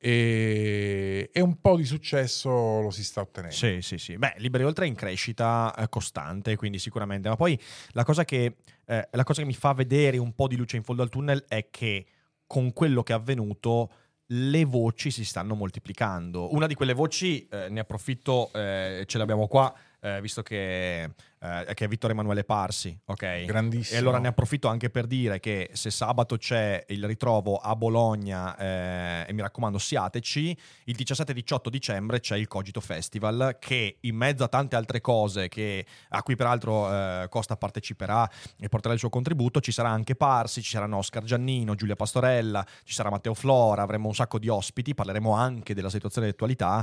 e, e un po' di successo lo si sta ottenendo. Sì, sì, sì. Beh, Liberi Oltre è in crescita eh, costante, quindi sicuramente. Ma poi la cosa che eh, la cosa che mi fa vedere un po' di luce in fondo al tunnel è che con quello che è avvenuto le voci si stanno moltiplicando. Una di quelle voci, eh, ne approfitto, eh, ce l'abbiamo qua, eh, visto che eh, che è Vittorio Emanuele Parsi, ok? Grandissimo. E allora ne approfitto anche per dire che se sabato c'è il ritrovo a Bologna, eh, e mi raccomando siateci, il diciassette e diciotto dicembre c'è il Cogito Festival, che in mezzo a tante altre cose che, a cui peraltro eh, Costa parteciperà e porterà il suo contributo, ci sarà anche Parsi, ci saranno Oscar Giannino, Giulia Pastorella, ci sarà Matteo Flora, avremo un sacco di ospiti, parleremo anche della situazione di attualità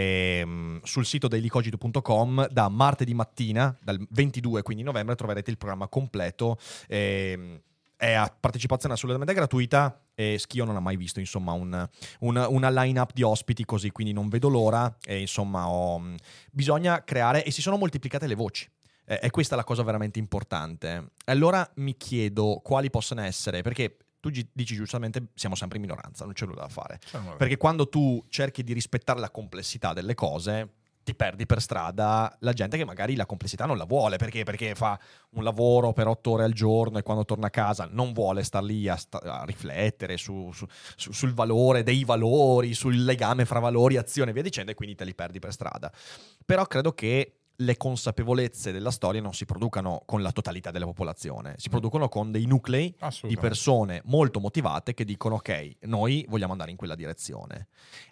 ehm, sul sito dailycogito punto com. Da martedì mattina, dal ventidue quindi novembre, troverete il programma completo. Ehm, è a partecipazione assolutamente gratuita e Schio non ha mai visto insomma un, un, una line-up di ospiti così, quindi non vedo l'ora e insomma ho, bisogna creare, e si sono moltiplicate le voci. Eh, e questa è la cosa veramente importante. Allora mi chiedo quali possono essere, perché tu gi- dici giustamente siamo sempre in minoranza, non c'è nulla da fare. Perché quando tu cerchi di rispettare la complessità delle cose, ti perdi per strada la gente che magari la complessità non la vuole. Perché? Perché fa un lavoro per otto ore al giorno e quando torna a casa non vuole star lì a, sta- a riflettere su, su, su, sul valore dei valori, sul legame fra valori, azione e via dicendo, e quindi te li perdi per strada. Però credo che le consapevolezze della storia non si producano con la totalità della popolazione, si producono con dei nuclei di persone molto motivate che dicono ok, noi vogliamo andare in quella direzione.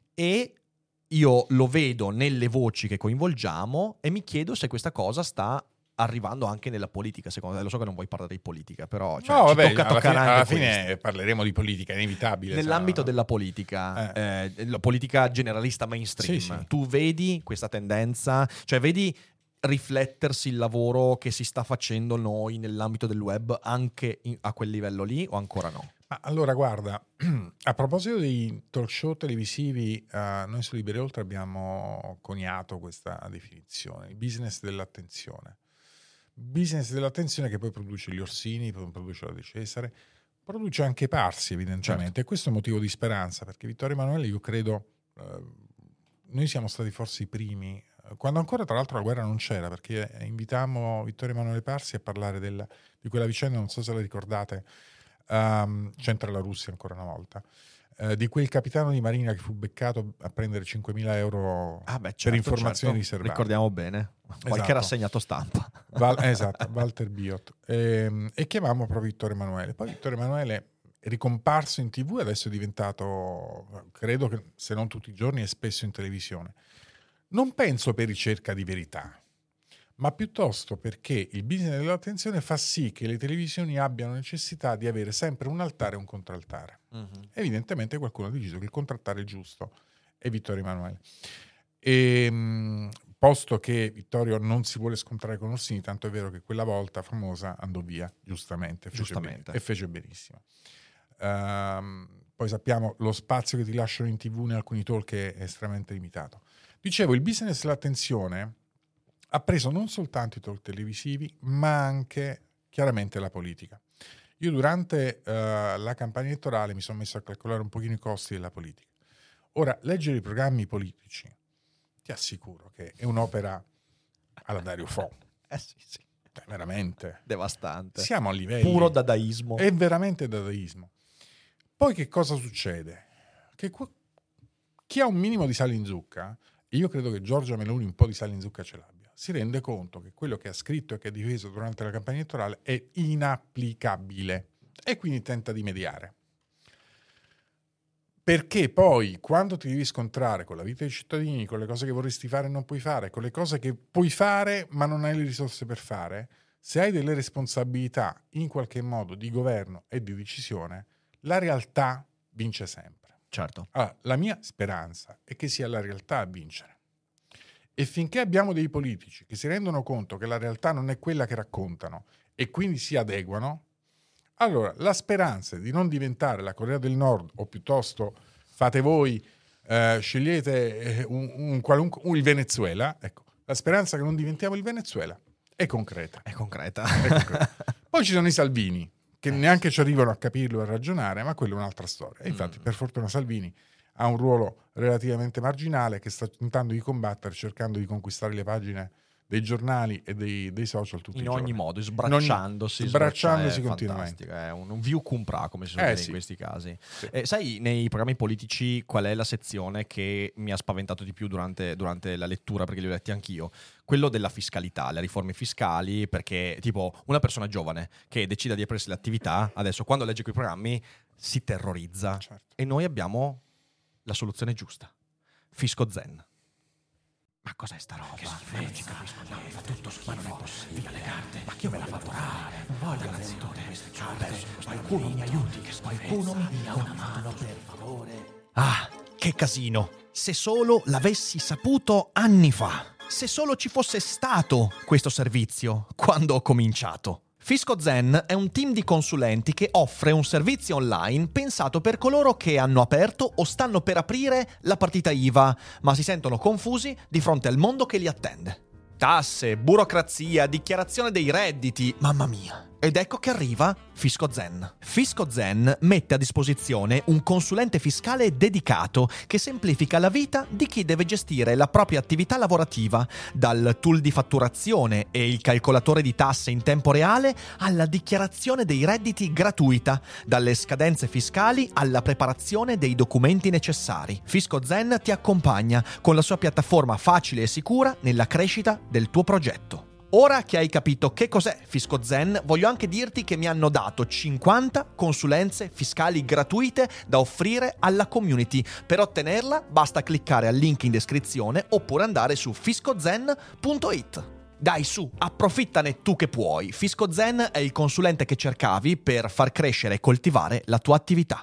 E io lo vedo nelle voci che coinvolgiamo e mi chiedo se questa cosa sta arrivando anche nella politica, secondo te. Lo so che non vuoi parlare di politica, però cioè, no, ci vabbè, tocca alla toccare fine, anche alla questo. fine parleremo di politica, è inevitabile. Nell'ambito sa... della politica, eh. eh, la politica generalista mainstream, sì, sì. tu vedi questa tendenza, cioè vedi riflettersi il lavoro che si sta facendo noi nell'ambito del web anche in, a quel livello lì, o ancora no? Ma allora guarda, a proposito dei talk show televisivi, uh, noi su Liberi Oltre abbiamo coniato questa definizione, il business dell'attenzione. Business dell'attenzione che poi produce gli Orsini, poi produce la De Cesare, produce anche Parsi evidentemente, certo. E questo è un motivo di speranza, perché Vittorio Emanuele, io credo, uh, noi siamo stati forse i primi, quando ancora tra l'altro la guerra non c'era, perché invitammo Vittorio Emanuele Parsi a parlare della, di quella vicenda, non so se la ricordate, um, c'entra la Russia ancora una volta, uh, di quel capitano di marina che fu beccato a prendere cinquemila euro ah beh, certo, per informazioni certo. riservate. Ricordiamo bene, qualche esatto. rassegnato stampa. Val, esatto, Walter Biot. E, e chiamammo proprio Vittorio Emanuele. Poi Vittorio Emanuele è ricomparso in tv e adesso è diventato, credo che se non tutti i giorni, è spesso in televisione. Non penso per ricerca di verità, ma piuttosto perché il business dell'attenzione fa sì che le televisioni abbiano necessità di avere sempre un altare e un contraltare. Uh-huh. Evidentemente qualcuno ha deciso che il contraltare giusto è Vittorio Emanuele. E, mh, posto che Vittorio non si vuole scontrare con Orsini, tanto è vero che quella volta famosa andò via, giustamente, fece giustamente. Bene, e fece benissimo. Um, poi sappiamo lo spazio che ti lasciano in tv in alcuni talk è estremamente limitato. Dicevo, il business dell'attenzione ha preso non soltanto i talk televisivi, ma anche chiaramente la politica. Io durante uh, la campagna elettorale mi sono messo a calcolare un pochino i costi della politica. Ora, leggere i programmi politici, ti assicuro che è un'opera alla Dario Fo. Eh sì, sì. È veramente devastante. Siamo a livelli... Puro dadaismo. È veramente dadaismo. Poi che cosa succede? Che qu- chi ha un minimo di sale in zucca, io credo che Giorgia Meloni un po' di sale in zucca ce l'abbia, si rende conto che quello che ha scritto e che ha difeso durante la campagna elettorale è inapplicabile e quindi tenta di mediare. Perché poi quando ti devi scontrare con la vita dei cittadini, con le cose che vorresti fare e non puoi fare, con le cose che puoi fare ma non hai le risorse per fare, se hai delle responsabilità in qualche modo di governo e di decisione, la realtà vince sempre. Certo. Allora, la mia speranza è che sia la realtà a vincere. E finché abbiamo dei politici che si rendono conto che la realtà non è quella che raccontano e quindi si adeguano, allora la speranza di non diventare la Corea del Nord, o piuttosto fate voi, eh, scegliete un, un qualunque, un, il Venezuela, ecco, la speranza che non diventiamo il Venezuela è concreta. È concreta. È concreta. Poi ci sono i Salvini, che neanche ci arrivano a capirlo e a ragionare, ma quella è un'altra storia. E infatti, mm. per fortuna, Salvini ha un ruolo relativamente marginale che sta tentando di combattere, cercando di conquistare le pagine dei giornali e dei, dei social tutti in i ogni giorni. modo, sbracciandosi, ogni- sbracciandosi sbraccia- è continuamente. fantastico, è un, un view compra, come si suol Eh, dire sì. in questi casi. Sì. Eh, sai, nei programmi politici qual è la sezione che mi ha spaventato di più durante, durante la lettura, perché li ho letti anch'io? Quello della fiscalità, le riforme fiscali, perché tipo una persona giovane che decida di aprirsi l'attività, adesso quando legge quei programmi si terrorizza. Certo. E noi abbiamo la soluzione giusta. Fisco Zen. Ma cos'è sta roba? Che schifezza. Non ci capisco, no, fa tutto schifo. Ma non è possibile. Le carte. Ma chi me l'ha fatto fare? Non voglio innanzitutto queste carte. Qualcuno mi aiuti, che qualcuno mi dia una mano, per favore. Ah, che casino. Se solo l'avessi saputo anni fa. Se solo ci fosse stato questo servizio quando ho cominciato. Fisco Zen è un team di consulenti che offre un servizio online pensato per coloro che hanno aperto o stanno per aprire la partita I V A, ma si sentono confusi di fronte al mondo che li attende. Tasse, burocrazia, dichiarazione dei redditi, mamma mia. Ed ecco che arriva Fisco Zen. Fisco Zen mette a disposizione un consulente fiscale dedicato che semplifica la vita di chi deve gestire la propria attività lavorativa, dal tool di fatturazione e il calcolatore di tasse in tempo reale alla dichiarazione dei redditi gratuita, dalle scadenze fiscali alla preparazione dei documenti necessari. Fisco Zen ti accompagna con la sua piattaforma facile e sicura nella crescita del tuo progetto. Ora che hai capito che cos'è Fisco Zen, voglio anche dirti che mi hanno dato cinquanta consulenze fiscali gratuite da offrire alla community. Per ottenerla basta cliccare al link in descrizione oppure andare su fisco zen punto it. Dai su, approfittane tu che puoi. Fisco Zen è il consulente che cercavi per far crescere e coltivare la tua attività.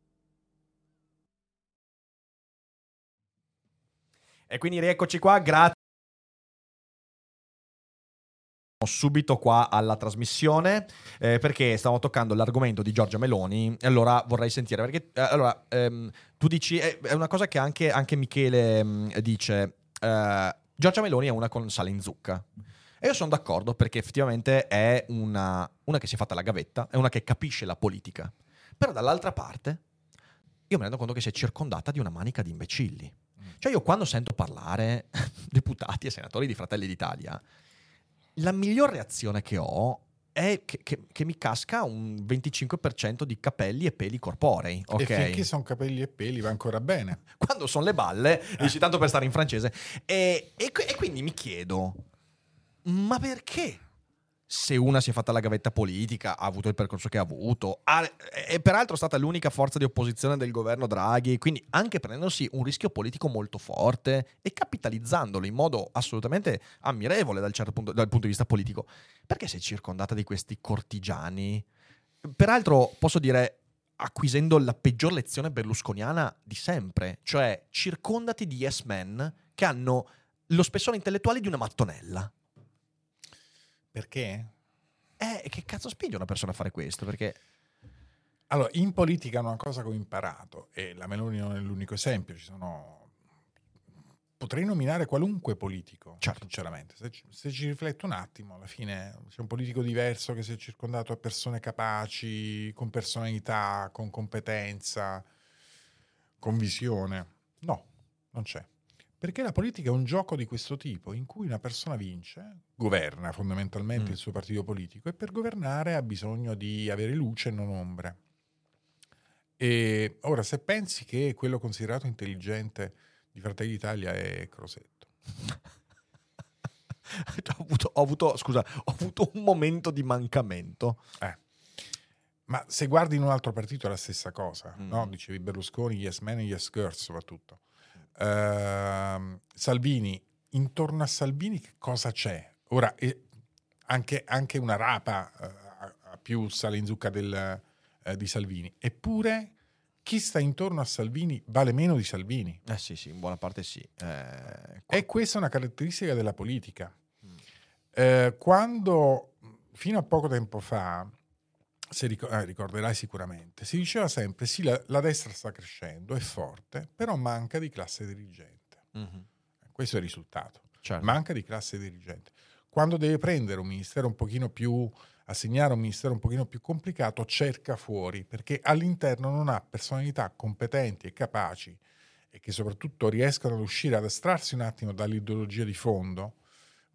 E quindi rieccoci qua, grazie. Subito qua alla trasmissione eh, perché stavamo toccando l'argomento di Giorgia Meloni e allora vorrei sentire perché eh, allora ehm, tu dici eh, è una cosa che anche, anche Michele mh, dice eh, Giorgia Meloni è una con sale in zucca e io sono d'accordo perché effettivamente è una, una che si è fatta la gavetta, è una che capisce la politica, però dall'altra parte io mi rendo conto che si è circondata di una manica di imbecilli. Cioè io quando sento parlare deputati e senatori di Fratelli d'Italia, la miglior reazione che ho è che, che, che mi casca un venticinque per cento di capelli e peli corporei. E Okay? finché sono capelli e peli va ancora bene. Quando sono le balle, dici tanto per stare in francese. E, e, e quindi mi chiedo, ma perché? Se una si è fatta la gavetta politica, ha avuto il percorso che ha avuto, ha, è peraltro stata l'unica forza di opposizione del governo Draghi, quindi anche prendendosi un rischio politico molto forte e capitalizzandolo in modo assolutamente ammirevole dal, certo punto, dal punto di vista politico, perché si è circondata di questi cortigiani? Peraltro posso dire, acquisendo la peggior lezione berlusconiana di sempre, cioè circondati di yes men che hanno lo spessore intellettuale di una mattonella. Perché? Eh, che cazzo spinge una persona a fare questo? Perché Allora, in politica una cosa che ho imparato, e la Meloni non è l'unico esempio, ci sono... Potrei nominare qualunque politico, certo. Sinceramente. Se ci, se ci rifletto un attimo, alla fine c'è un politico diverso che si è circondato a persone capaci, con personalità, con competenza, con visione. No, non c'è. Perché la politica è un gioco di questo tipo, in cui una persona vince, governa fondamentalmente Mm. il suo partito politico, e per governare ha bisogno di avere luce e non ombre. E ora, se pensi che quello considerato intelligente di Fratelli d'Italia è Crosetto, ho, avuto, ho avuto, scusa, ho avuto un momento di mancamento. eh. ma se guardi in un altro partito è la stessa cosa, Mm. no? Dicevi Berlusconi, yes men e yes girls soprattutto. Uh, Salvini, intorno a Salvini che cosa c'è? Ora, eh, anche, anche una rapa uh, ha più sale in zucca del, uh, di Salvini, eppure chi sta intorno a Salvini vale meno di Salvini. Eh sì, sì, in buona parte sì. Eh, E questa è una caratteristica della politica. Mm. Eh, quando, fino a poco tempo fa, se ricor- eh, ricorderai sicuramente, si diceva sempre sì, la, la destra sta crescendo, è forte, però manca di classe dirigente. Mm-hmm. Questo è il risultato. Certo. Manca di classe dirigente. Quando deve prendere un ministero un pochino più, assegnare un ministero un pochino più complicato, cerca fuori, perché all'interno non ha personalità competenti e capaci e che soprattutto riescano ad uscire, ad astrarsi un attimo dall'ideologia di fondo,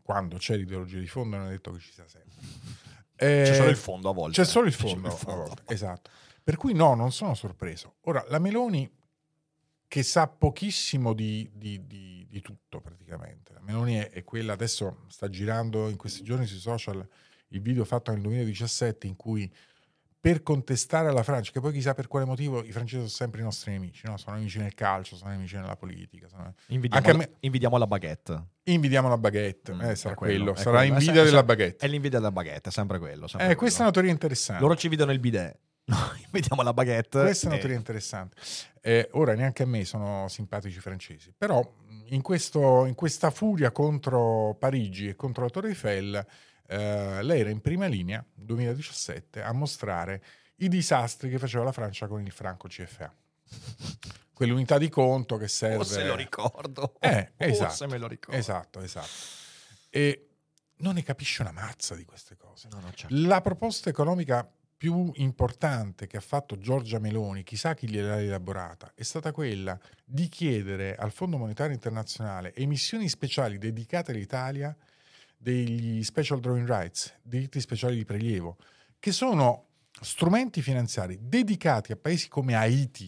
quando c'è l'ideologia di fondo non è detto che ci sia sempre. Eh, C'è solo il fondo a volte. C'è solo il C'è fondo, solo il fondo. a volte, esatto. Per cui no, non sono sorpreso. Ora, la Meloni, che sa pochissimo di, di, di, di tutto praticamente, la Meloni è, è quella, adesso sta girando in questi giorni sui social il video fatto nel duemiladiciassette in cui, per contestare alla Francia, che poi chissà per quale motivo i francesi sono sempre i nostri nemici, no? Sono nemici nel calcio, sono nemici nella politica. Sono... Invidiamo, Anche a la, me... invidiamo la baguette. Invidiamo la baguette, Mm, eh, sarà è quello, quello, è sarà quello. invidia È se- della se- baguette. È l'invidia della baguette, è sempre quello. Sempre Eh, quello. questa è una teoria interessante. Loro ci vedono il bidet. Noi vediamo la baguette. Questa è una e- teoria interessante. Eh, ora, neanche a me sono simpatici i francesi, però in, questo, in questa furia contro Parigi e contro la Torre Eiffel, eh, lei era in prima linea, duemiladiciassette, a mostrare i disastri che faceva la Francia con il franco C F A. Quell'unità di conto che serve... Forse lo ricordo. Eh, Forse esatto, me lo ricordo. esatto, esatto. E non ne capisce una mazza di queste cose. No, no, certo. La proposta economica più importante che ha fatto Giorgia Meloni, chissà chi gliel'ha elaborata, è stata quella di chiedere al Fondo Monetario Internazionale emissioni speciali dedicate all'Italia degli special drawing rights, diritti speciali di prelievo, che sono strumenti finanziari dedicati a paesi come Haiti.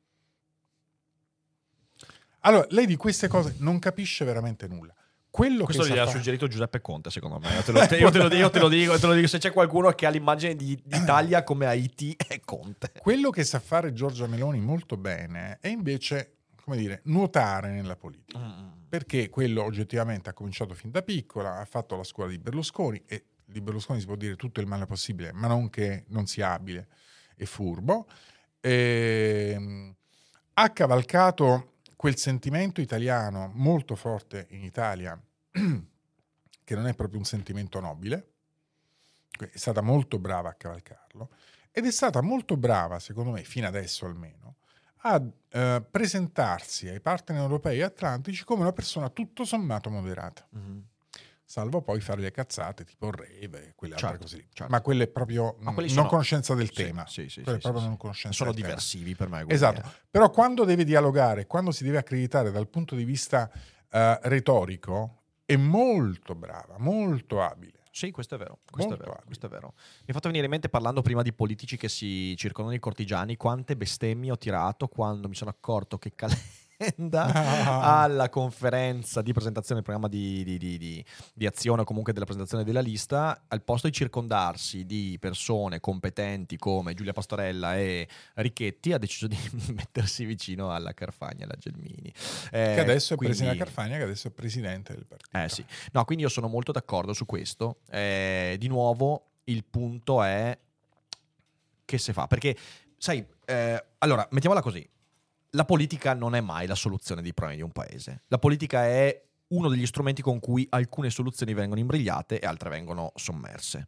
Allora, lei di queste cose non capisce veramente nulla. Quello Questo che sa gli ha fare- suggerito Giuseppe Conte, secondo me. Io te lo, te- io te lo dico, io te lo dico, te lo dico. Se c'è qualcuno che ha l'immagine di d'Italia come Haiti, è Conte. Quello che sa fare Giorgia Meloni molto bene è invece, come dire, nuotare nella politica. Perché quello oggettivamente ha cominciato fin da piccola, ha fatto la scuola di Berlusconi, e di Berlusconi si può dire tutto il male possibile, ma non che non sia abile e furbo. E, ha cavalcato quel sentimento italiano molto forte in Italia, che non è proprio un sentimento nobile, è stata molto brava a cavalcarlo, ed è stata molto brava, secondo me, fino adesso almeno, a eh, presentarsi ai partner europei e atlantici come una persona tutto sommato moderata. Mm-hmm. Salvo poi fare le cazzate tipo Reve, quelle altre Certo, così. certo. Ma quelle proprio Ma mh, quelli non sono- conoscenza del Sì, tema. sì, sì, Quelle sì, proprio sì, non sì. conoscenza Sono del tema. diversivi per me. quelli, Esatto, eh. però quando deve dialogare, quando si deve accreditare dal punto di vista eh, retorico, è molto brava, molto abile. Sì, questo è vero. Questo è Molto vero, abile. questo è vero. Mi ha fatto venire in mente, parlando prima di politici che si circondano i cortigiani, quante bestemmie ho tirato quando mi sono accorto che Calenda Ah. alla conferenza di presentazione del programma di, di, di, di, di azione o comunque della presentazione della lista, al posto di circondarsi di persone competenti come Giulia Pastorella e Richetti, ha deciso di mettersi vicino alla Carfagna, alla Gelmini. Eh, Che adesso è quindi- presidente Carfagna, che adesso è presidente del partito. Eh sì, no, quindi io sono molto d'accordo su questo. Eh, di nuovo, il punto è che se fa, perché sai, eh, allora, mettiamola così, la politica non è mai la soluzione dei problemi di un paese. La politica è uno degli strumenti con cui alcune soluzioni vengono imbrigliate e altre vengono sommerse.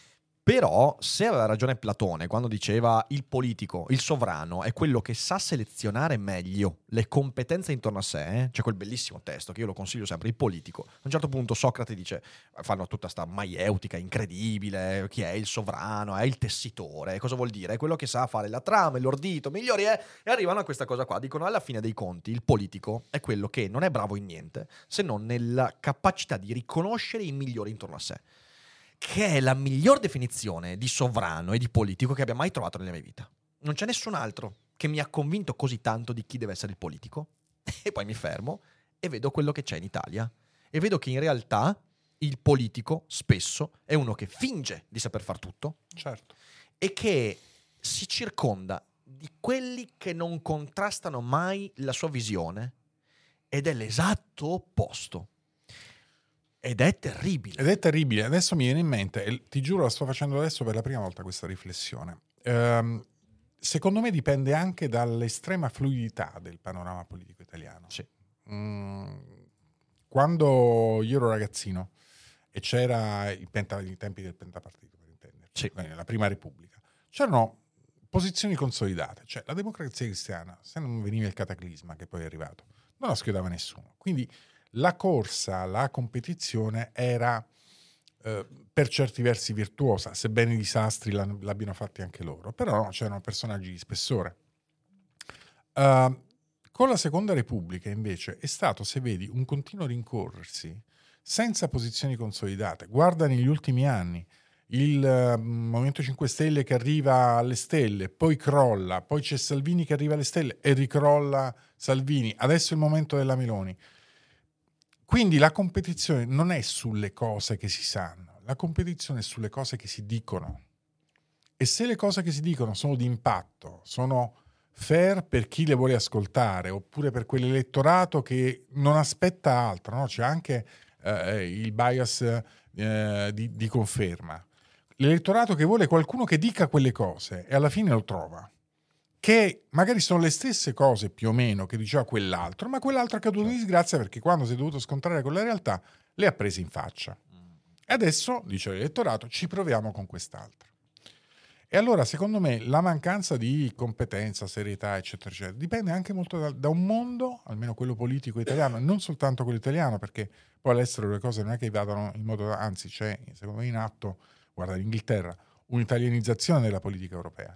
Però, se aveva ragione Platone quando diceva il politico, il sovrano, è quello che sa selezionare meglio le competenze intorno a sé, eh? C'è quel bellissimo testo che io lo consiglio sempre, il politico. A un certo punto Socrate dice, fanno tutta sta maieutica incredibile, chi è il sovrano, è il tessitore, cosa vuol dire? È quello che sa fare la trama, l'ordito, migliori è, e arrivano a questa cosa qua, dicono alla fine dei conti il politico è quello che non è bravo in niente, se non nella capacità di riconoscere i migliori intorno a sé, che è la miglior definizione di sovrano e di politico che abbia mai trovato nella mia vita. Non c'è nessun altro che mi ha convinto così tanto di chi deve essere il politico. E poi mi fermo e vedo quello che c'è in Italia. E vedo che in realtà il politico spesso è uno che finge di saper far tutto Certo. e che si circonda di quelli che non contrastano mai la sua visione, ed è l'esatto opposto. Ed è terribile. Ed è terribile. Adesso mi viene in mente, e ti giuro la sto facendo adesso per la prima volta questa riflessione. Ehm, secondo me dipende anche dall'estrema fluidità del panorama politico italiano. Sì. Mm, quando io ero ragazzino e c'era il penta, i tempi del pentapartito, per intenderci, Sì. quindi la prima Repubblica, c'erano posizioni consolidate. Cioè la Democrazia Cristiana, se non veniva il cataclisma che poi è arrivato, non la schierava nessuno. Quindi la corsa, la competizione era eh, per certi versi virtuosa, sebbene i disastri l'han- l'abbiano fatti anche loro, però no, c'erano personaggi di spessore. Uh, con la Seconda Repubblica invece è stato, se vedi, un continuo rincorrersi senza posizioni consolidate. Guarda negli ultimi anni. Il uh, Movimento cinque Stelle che arriva alle stelle, poi crolla, poi c'è Salvini che arriva alle stelle e ricrolla Salvini, adesso è il momento della Meloni. Quindi la competizione non è sulle cose che si sanno, la competizione è sulle cose che si dicono. E se le cose che si dicono sono di impatto, sono fair per chi le vuole ascoltare, oppure per quell'elettorato che non aspetta altro, no? C'è anche eh, il bias eh, di, di conferma. L'elettorato che vuole qualcuno che dica quelle cose e alla fine lo trova, che magari sono le stesse cose più o meno che diceva quell'altro, ma quell'altro ha caduto di disgrazia perché quando si è dovuto scontrare con la realtà le ha prese in faccia. E adesso, dice l'elettorato, ci proviamo con quest'altro. E allora, secondo me, la mancanza di competenza, serietà, eccetera, eccetera, dipende anche molto da, da un mondo, almeno quello politico italiano, e non soltanto quello italiano, perché poi all'estero le cose non è che vadano in modo, anzi c'è, secondo me, in atto, guarda l'Inghilterra, un'italianizzazione della politica europea.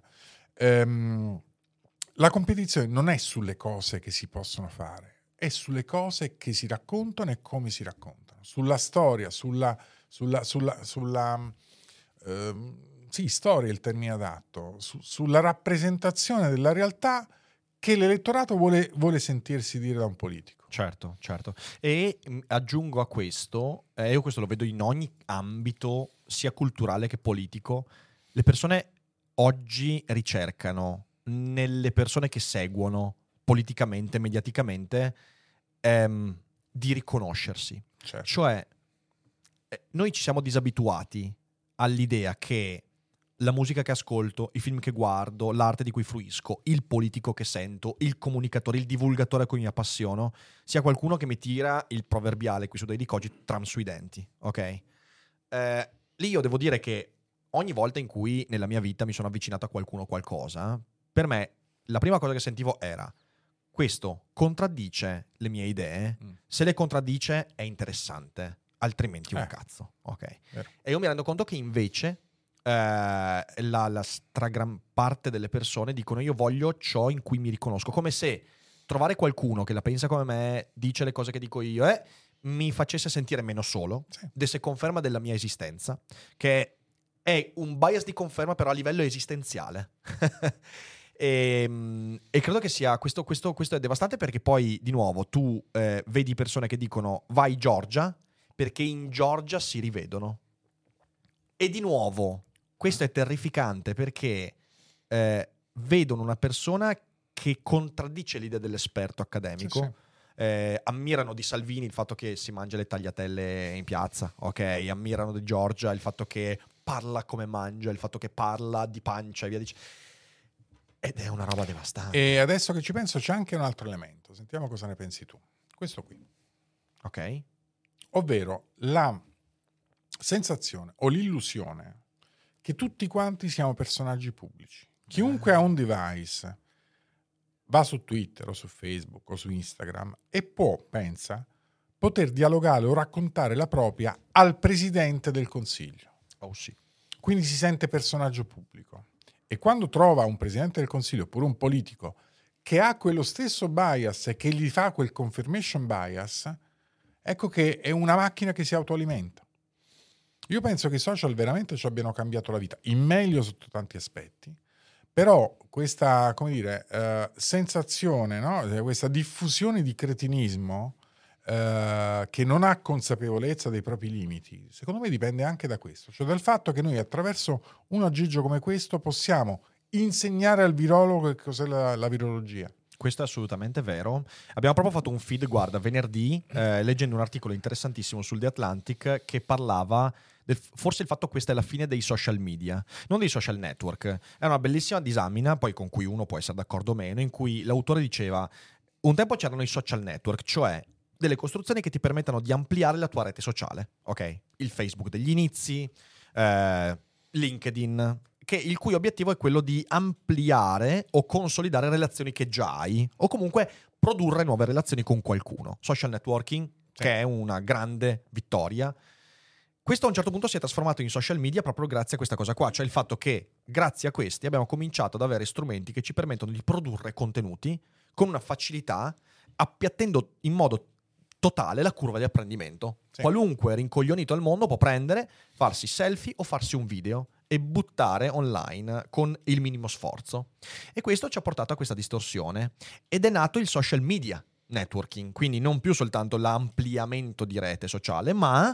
Ehm, la competizione non è sulle cose che si possono fare, è sulle cose che si raccontano e come si raccontano, sulla storia, sulla... sulla, sulla, sulla ehm, sì, storia è il termine adatto, su, sulla rappresentazione della realtà che l'elettorato vuole, vuole sentirsi dire da un politico. Certo, certo. E mh, aggiungo a questo, eh, io questo lo vedo in ogni ambito, sia culturale che politico, le persone oggi ricercano nelle persone che seguono politicamente, mediaticamente, ehm, di riconoscersi. Certo. Cioè, eh, noi ci siamo disabituati all'idea che la musica che ascolto, i film che guardo, l'arte di cui fruisco, il politico che sento, il comunicatore, il divulgatore a cui mi appassiono, sia qualcuno che mi tira il proverbiale qui su Daily Cogito, tram sui denti, ok? Eh, lì io devo dire che ogni volta in cui nella mia vita mi sono avvicinato a qualcuno o qualcosa, per me la prima cosa che sentivo era: questo contraddice le mie idee, mm. se le contraddice è interessante, altrimenti un eh. cazzo, ok? Vero. E io mi rendo conto che invece eh, la, la stragran parte delle persone dicono: io voglio ciò in cui mi riconosco, come se trovare qualcuno che la pensa come me, dice le cose che dico io, eh, mi facesse sentire meno solo, Sì. desse conferma della mia esistenza, che è un bias di conferma però a livello esistenziale. e, e credo che sia questo, questo, questo è devastante, perché poi di nuovo tu eh, vedi persone che dicono vai Giorgia perché in Giorgia si rivedono, e di nuovo questo è terrificante perché eh, vedono una persona che contraddice l'idea dell'esperto accademico. Sì, sì. Eh, ammirano di Salvini il fatto che si mangia le tagliatelle in piazza, ok? Ammirano di Giorgia il fatto che parla come mangia, il fatto che parla di pancia e via dicendo. Ed è una roba devastante. E adesso che ci penso c'è anche un altro elemento, sentiamo cosa ne pensi tu. Questo qui, Ok? ovvero la sensazione o l'illusione che tutti quanti siamo personaggi pubblici. Chiunque ha un device va su Twitter o su Facebook o su Instagram e può, pensa, poter dialogare o raccontare la propria al Presidente del Consiglio. Oh sì. Quindi si sente personaggio pubblico. E quando trova un Presidente del Consiglio oppure un politico che ha quello stesso bias e che gli fa quel confirmation bias, ecco che è una macchina che si autoalimenta. Io penso che i social veramente ci abbiano cambiato la vita, in meglio sotto tanti aspetti, però questa, come dire, eh, sensazione, no? Questa diffusione di cretinismo eh, che non ha consapevolezza dei propri limiti, secondo me dipende anche da questo, cioè dal fatto che noi attraverso un aggeggio come questo possiamo insegnare al virologo che cos'è la, la virologia. Questo è assolutamente vero. Abbiamo proprio fatto un feed, guarda, venerdì, eh, leggendo un articolo interessantissimo sul The Atlantic che parlava del, forse il fatto che questa è la fine dei social media, non dei social network. È una bellissima disamina, poi con cui uno può essere d'accordo o meno, in cui l'autore diceva: un tempo c'erano i social network, cioè delle costruzioni che ti permettono di ampliare la tua rete sociale, ok? Il Facebook degli inizi, eh, LinkedIn, che il cui obiettivo è quello di ampliare o consolidare relazioni che già hai, o comunque produrre nuove relazioni con qualcuno. Social networking, sì, che è una grande vittoria. Questo a un certo punto si è trasformato in social media proprio grazie a questa cosa qua, cioè il fatto che grazie a questi abbiamo cominciato ad avere strumenti che ci permettono di produrre contenuti con una facilità, appiattendo in modo totale la curva di apprendimento. Sì. Qualunque rincoglionito al mondo può prendere, farsi selfie o farsi un video e buttare online con il minimo sforzo. E questo ci ha portato a questa distorsione ed è nato il social media networking, quindi non più soltanto l'ampliamento di rete sociale, ma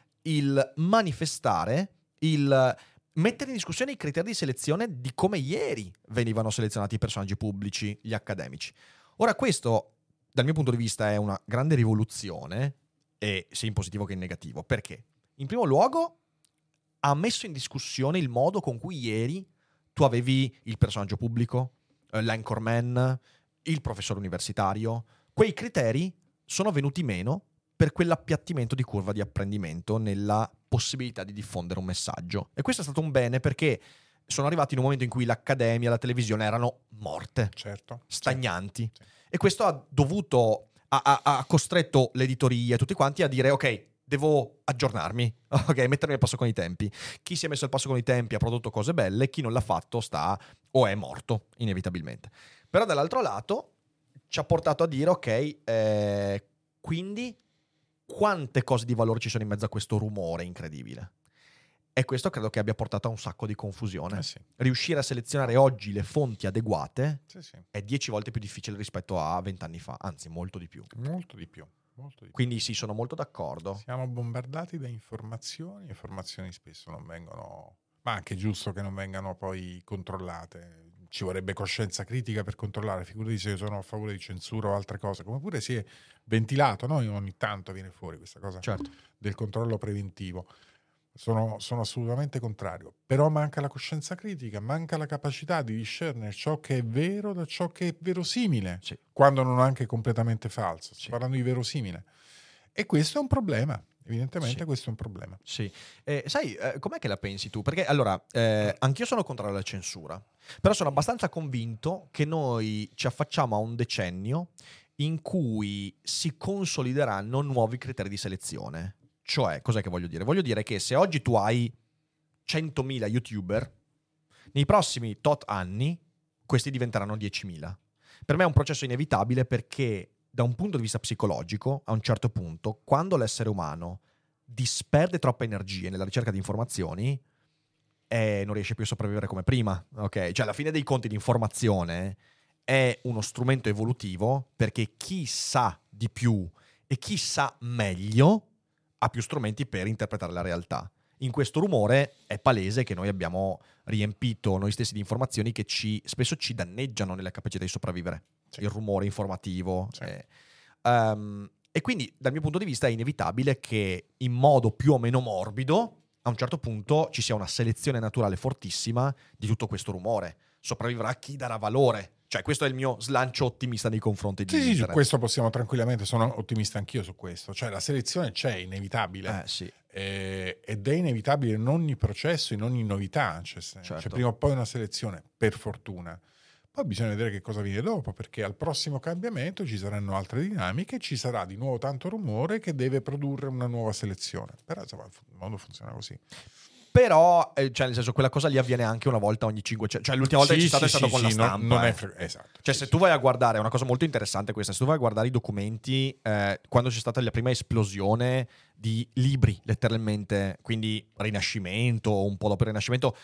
il manifestare, il mettere in discussione i criteri di selezione di come ieri venivano selezionati i personaggi pubblici, gli accademici. Ora questo, dal mio punto di vista, è una grande rivoluzione, e sia in positivo che in negativo. Perché? In primo luogo ha messo in discussione il modo con cui ieri tu avevi il personaggio pubblico, eh, l'anchorman, il professore universitario. Quei criteri sono venuti meno per quell'appiattimento di curva di apprendimento nella possibilità di diffondere un messaggio. E questo è stato un bene, perché sono arrivati in un momento in cui l'accademia e la televisione erano morte, Certo. stagnanti. Certo. E questo ha dovuto, ha, ha, ha costretto l'editoria e tutti quanti a dire ok, devo aggiornarmi, ok, mettermi al passo con i tempi. Chi si è messo al passo con i tempi ha prodotto cose belle, chi non l'ha fatto sta o è morto, inevitabilmente. Però dall'altro lato ci ha portato a dire ok, eh, quindi quante cose di valore ci sono in mezzo a questo rumore incredibile. E questo credo che abbia portato a un sacco di confusione. Eh sì. Riuscire a selezionare oggi le fonti adeguate Sì, sì. è dieci volte più difficile rispetto a vent'anni fa, anzi molto di più. Molto di più. Molto di più. Quindi sì, sono molto d'accordo. Siamo bombardati da informazioni, informazioni spesso non vengono, ma anche è giusto che non vengano poi controllate. Ci vorrebbe coscienza critica per controllare, figurati se io sono a favore di censura o altre cose, come pure si è ventilato, no? Ogni tanto viene fuori questa cosa Certo. del controllo preventivo. Sono, sono assolutamente contrario, però manca la coscienza critica, manca la capacità di discernere ciò che è vero da ciò che è verosimile, Sì. quando non è anche completamente falso. Sto Sì. parlando di verosimile. E questo è un problema, evidentemente Sì. questo è un problema. Sì. Eh, sai, eh, com'è che la pensi tu? Perché allora, eh, anch'io sono contrario alla censura, però sono abbastanza convinto che noi ci affacciamo a un decennio in cui si consolideranno nuovi criteri di selezione. Cioè, cos'è che voglio dire? Voglio dire che se oggi tu hai centomila youtuber, nei prossimi tot anni questi diventeranno diecimila. Per me è un processo inevitabile, perché da un punto di vista psicologico, a un certo punto, quando l'essere umano disperde troppa energia nella ricerca di informazioni, eh, non riesce più a sopravvivere come prima. Ok? Cioè, alla fine dei conti, l'informazione è uno strumento evolutivo, perché chi sa di più e chi sa meglio ha più strumenti per interpretare la realtà. In questo rumore è palese che noi abbiamo riempito noi stessi di informazioni che ci, spesso ci danneggiano nella capacità di sopravvivere. Sì. Il rumore informativo. Sì. Eh. Um, e quindi, dal mio punto di vista, è inevitabile che in modo più o meno morbido, a un certo punto, ci sia una selezione naturale fortissima di tutto questo rumore. Sopravviverà chi darà valore. Cioè, questo è il mio slancio ottimista nei confronti di Sì, sì, su internet. questo possiamo tranquillamente, sono ottimista anch'io su questo. Cioè la selezione c'è, inevitabile. Eh, sì. Eh, ed è inevitabile in ogni processo, in ogni novità. C'è, Certo. c'è prima o poi una selezione, per fortuna. Poi bisogna vedere che cosa viene dopo, perché al prossimo cambiamento ci saranno altre dinamiche, ci sarà di nuovo tanto rumore che deve produrre una nuova selezione. Però insomma, il mondo funziona così. Però, eh, cioè, nel senso, quella cosa lì avviene anche una volta ogni cinquecento. Cioè, l'ultima volta Sì, che c'è stato sì, è stato sì, con sì, la non- stampa. non è eh. fre- esatto. Cioè, Sì, se sì. tu vai a guardare, è una cosa molto interessante questa, se tu vai a guardare i documenti, eh, quando c'è stata la prima esplosione di libri, letteralmente, quindi Rinascimento, o un po' dopo il Rinascimento,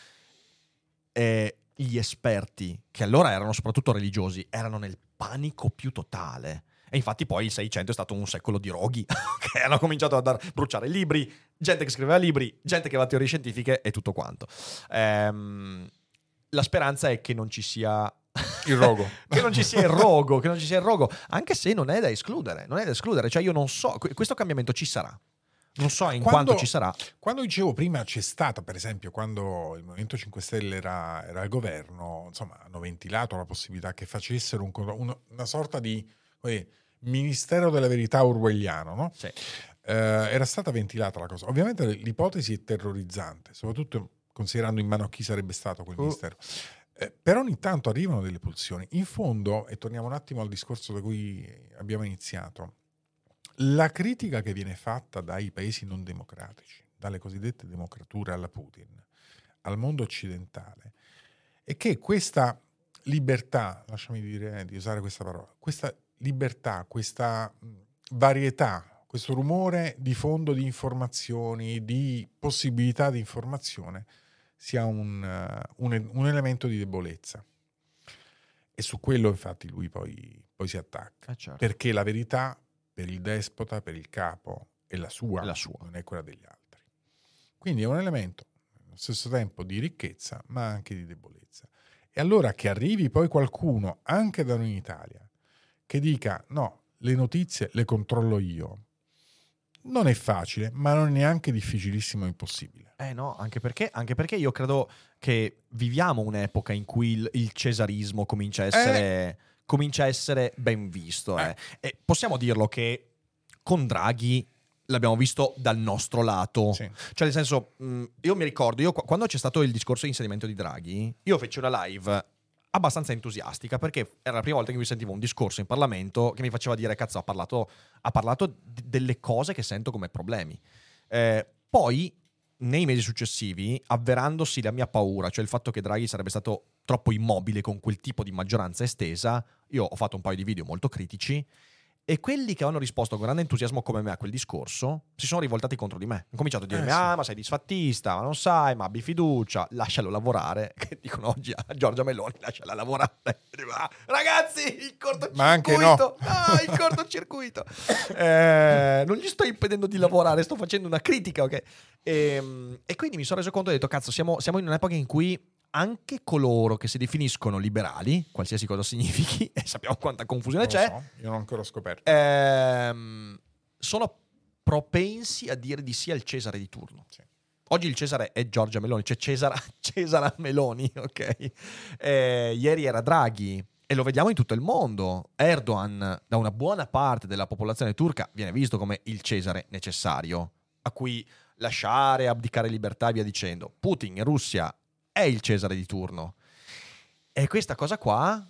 eh, gli esperti, che allora erano soprattutto religiosi, erano nel panico più totale. E infatti poi il Seicento è stato un secolo di roghi, che hanno cominciato a dar, bruciare libri, gente che scriveva libri, gente che aveva teorie scientifiche e tutto quanto. Ehm, la speranza è che non ci sia Il rogo. che non ci sia il rogo, che non ci sia il rogo, anche se non è da escludere, non è da escludere, cioè io non so, questo cambiamento ci sarà. Non so in Quando- quanto ci sarà. Quando dicevo prima c'è stata, per esempio, quando il Movimento cinque Stelle era, era al governo, insomma, hanno ventilato la possibilità che facessero un, uno- una sorta di come dire, Ministero della Verità orwelliano, no? Sì. Eh, era stata ventilata la cosa. Ovviamente l'ipotesi è terrorizzante, soprattutto considerando in mano a chi sarebbe stato quel Uh. ministero. Eh, però ogni tanto arrivano delle pulsioni. In fondo, e torniamo un attimo al discorso da cui abbiamo iniziato, la critica che viene fatta dai paesi non democratici, dalle cosiddette democrature alla Putin, al mondo occidentale, è che questa libertà, lasciami dire di usare questa parola, questa libertà, questa mh, varietà, questo rumore di fondo di informazioni, di possibilità di informazione, sia un, uh, un, un elemento di debolezza. E su quello infatti lui poi, poi si attacca. Eh certo. Perché la verità per il despota, per il capo, è la sua, È la sua. non è quella degli altri. Quindi è un elemento, allo stesso tempo, di ricchezza, ma anche di debolezza. E allora che arrivi poi qualcuno, anche da noi in Italia, che dica no, le notizie le controllo io, non è facile, ma non è neanche difficilissimo, impossibile. Eh no, anche perché, anche perché io credo che viviamo un'epoca in cui il, il cesarismo comincia a essere, eh. comincia a essere ben visto. Eh. Eh. E possiamo dirlo che con Draghi l'abbiamo visto dal nostro lato. Sì. Cioè, nel senso, mh, io mi ricordo, io, quando c'è stato il discorso di insediamento di Draghi, io feci una live abbastanza entusiastica, perché era la prima volta che mi sentivo un discorso in Parlamento che mi faceva dire, cazzo, ha parlato, ha parlato d- delle cose che sento come problemi. Eh, poi, nei mesi successivi, avverandosi la mia paura, cioè il fatto che Draghi sarebbe stato troppo immobile con quel tipo di maggioranza estesa, io ho fatto un paio di video molto critici, e quelli che hanno risposto con grande entusiasmo come me a quel discorso si sono rivoltati contro di me. Hanno cominciato a dirmi, Eh, sì. ah, ma sei disfattista, ma non sai, ma abbi fiducia, lascialo lavorare. Che dicono oggi a Giorgia Meloni, lasciala lavorare. Ah, ragazzi, il cortocircuito. Ma anche no. No, il cortocircuito. eh, non gli sto impedendo di lavorare, sto facendo una critica, ok? E, e quindi mi sono reso conto e ho detto, cazzo, siamo, siamo in un'epoca in cui anche coloro che si definiscono liberali, qualsiasi cosa significhi, e sappiamo quanta confusione Non lo c'è, so, io non ho ancora scoperto. ehm, sono propensi a dire di sì al Cesare di turno. Sì. Oggi il Cesare è Giorgia Meloni, cioè Cesara, Cesara Meloni, ok? Eh, ieri era Draghi, e lo vediamo in tutto il mondo. Erdogan, da una buona parte della popolazione turca, viene visto come il Cesare necessario, a cui lasciare, abdicare libertà e via dicendo. Putin in Russia è il Cesare di turno. E questa cosa qua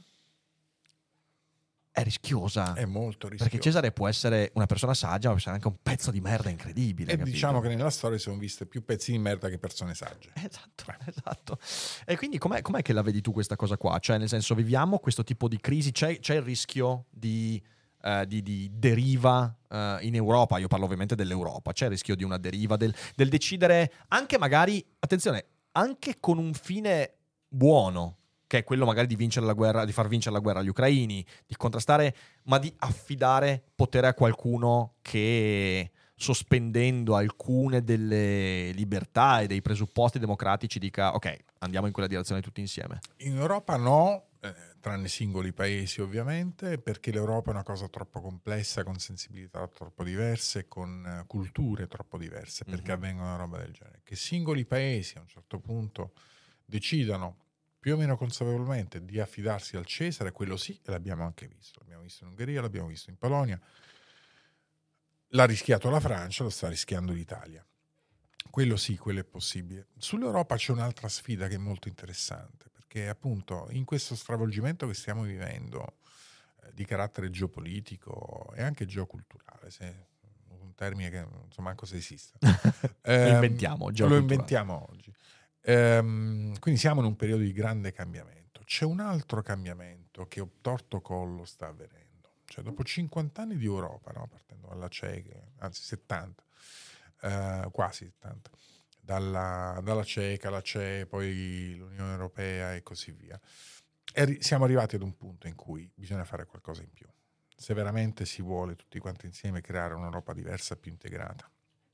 è rischiosa. È molto rischioso. Perché Cesare può essere una persona saggia, ma può essere anche un pezzo di merda incredibile. E capito? diciamo che nella storia si sono viste più pezzi di merda che persone sagge. Esatto, esatto. E quindi com'è, com'è che la vedi tu questa cosa qua? Cioè, nel senso, viviamo questo tipo di crisi? C'è, c'è il rischio di, uh, di, di deriva uh, in Europa? Io parlo ovviamente dell'Europa. C'è il rischio di una deriva del, del decidere anche magari, attenzione, anche con un fine buono, che è quello magari di vincere la guerra, di far vincere la guerra agli ucraini, di contrastare, ma di affidare potere a qualcuno che, sospendendo alcune delle libertà e dei presupposti democratici, dica ok, andiamo in quella direzione tutti insieme. In Europa no, eh, tranne singoli paesi ovviamente, perché l'Europa è una cosa troppo complessa, con sensibilità troppo diverse, con eh, culture troppo diverse, perché Mhm. avvengono una roba del genere. Che singoli paesi a un certo punto decidano più o meno consapevolmente di affidarsi al Cesare, quello sì, e l'abbiamo anche visto. L'abbiamo visto in Ungheria, l'abbiamo visto in Polonia. L'ha rischiato la Francia, lo sta rischiando l'Italia. Quello sì, quello è possibile. Sull'Europa c'è un'altra sfida che è molto interessante, perché appunto in questo stravolgimento che stiamo vivendo eh, di carattere geopolitico e anche geoculturale, se un termine che insomma manco se esiste. Lo inventiamo, Lo geoculturale. inventiamo oggi. Ehm, quindi siamo in un periodo di grande cambiamento. C'è un altro cambiamento che obtorto collo sta avvenendo. Cioè dopo cinquanta anni di Europa, no? Partendo dalla C E C, anzi settanta, eh, quasi settanta, dalla, dalla C E C alla C E, poi l'Unione Europea e così via, e ri- siamo arrivati ad un punto in cui bisogna fare qualcosa in più. Se veramente si vuole tutti quanti insieme creare un'Europa diversa, più integrata.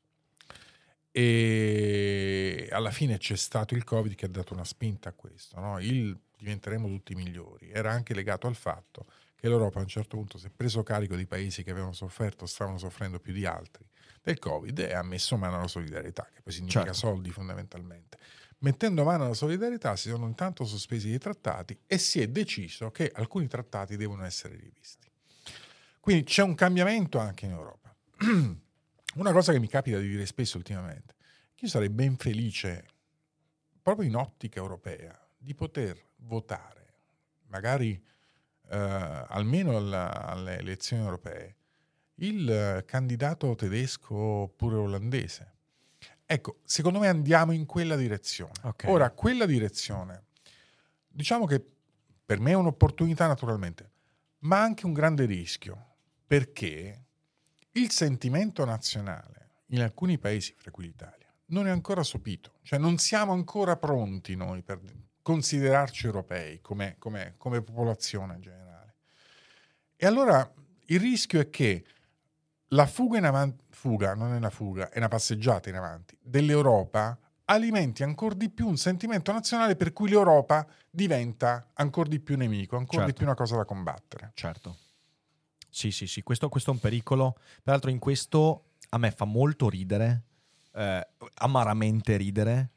E alla fine c'è stato il Covid che ha dato una spinta a questo, no? Il diventeremo tutti migliori era anche legato al fatto che l'Europa a un certo punto si è preso carico di paesi che avevano sofferto, stavano soffrendo più di altri del Covid, e ha messo mano alla solidarietà, che poi significa Certo. soldi fondamentalmente. Mettendo mano alla solidarietà si sono intanto sospesi i trattati e si è deciso che alcuni trattati devono essere rivisti. Quindi c'è un cambiamento anche in Europa. Una cosa che mi capita di dire spesso ultimamente, che io sarei ben felice, proprio in ottica europea, di poter votare, magari eh, almeno alla, alle elezioni europee, il eh, candidato tedesco oppure olandese. Ecco, secondo me andiamo in quella direzione. Okay. Ora, quella direzione, diciamo che per me è un'opportunità naturalmente, ma anche un grande rischio, perché il sentimento nazionale in alcuni paesi, fra cui l'Italia, non è ancora sopito. Cioè non siamo ancora pronti noi per considerarci europei come, come, come popolazione in generale. E allora il rischio è che la fuga in avanti, fuga, non è una fuga, è una passeggiata in avanti, dell'Europa alimenti ancora di più un sentimento nazionale per cui l'Europa diventa ancora di più nemico, ancora Certo. di più una cosa da combattere. Certo. Sì, sì, sì, questo, questo è un pericolo. Peraltro in questo a me fa molto ridere, eh, amaramente ridere,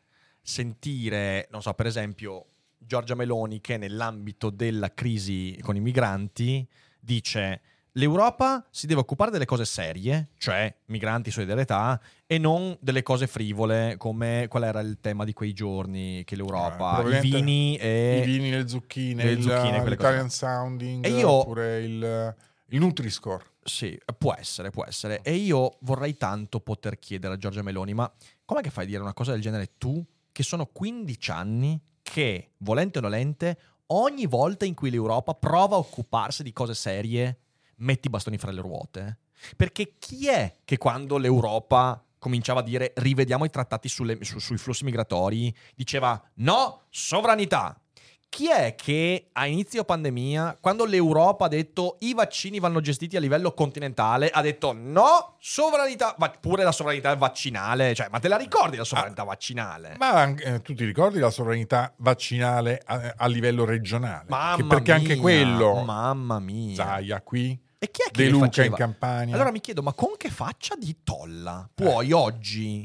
sentire, non so, per esempio, Giorgia Meloni che nell'ambito della crisi con i migranti dice l'Europa si deve occupare delle cose serie, cioè migranti, solidarietà, e non delle cose frivole come qual era il tema di quei giorni che l'Europa, Eh, i vini e i vini, le zucchine, le il, zucchine, quelle cose. l'Italian Sounding, E io- oppure il, il Nutri-Score. Sì, può essere, può essere. E io vorrei tanto poter chiedere a Giorgia Meloni, ma com'è che fai a dire una cosa del genere tu, che sono quindici anni che, volente o nolente, ogni volta in cui l'Europa prova a occuparsi di cose serie, metti i bastoni fra le ruote? Perché chi è che quando l'Europa cominciava a dire rivediamo i trattati sulle- su- sui flussi migratori, diceva no, sovranità? Chi è che a inizio pandemia, quando l'Europa ha detto i vaccini vanno gestiti a livello continentale, ha detto no, sovranità, va- pure la sovranità vaccinale, cioè, ma te la ricordi la sovranità vaccinale? Ma anche, eh, tu ti ricordi la sovranità vaccinale a, a livello regionale? Mamma Che perché anche mia, quello, mamma mia. Zaia qui, E chi è che De le Luca faceva? in Campania. Allora mi chiedo, ma con che faccia di tolla puoi oggi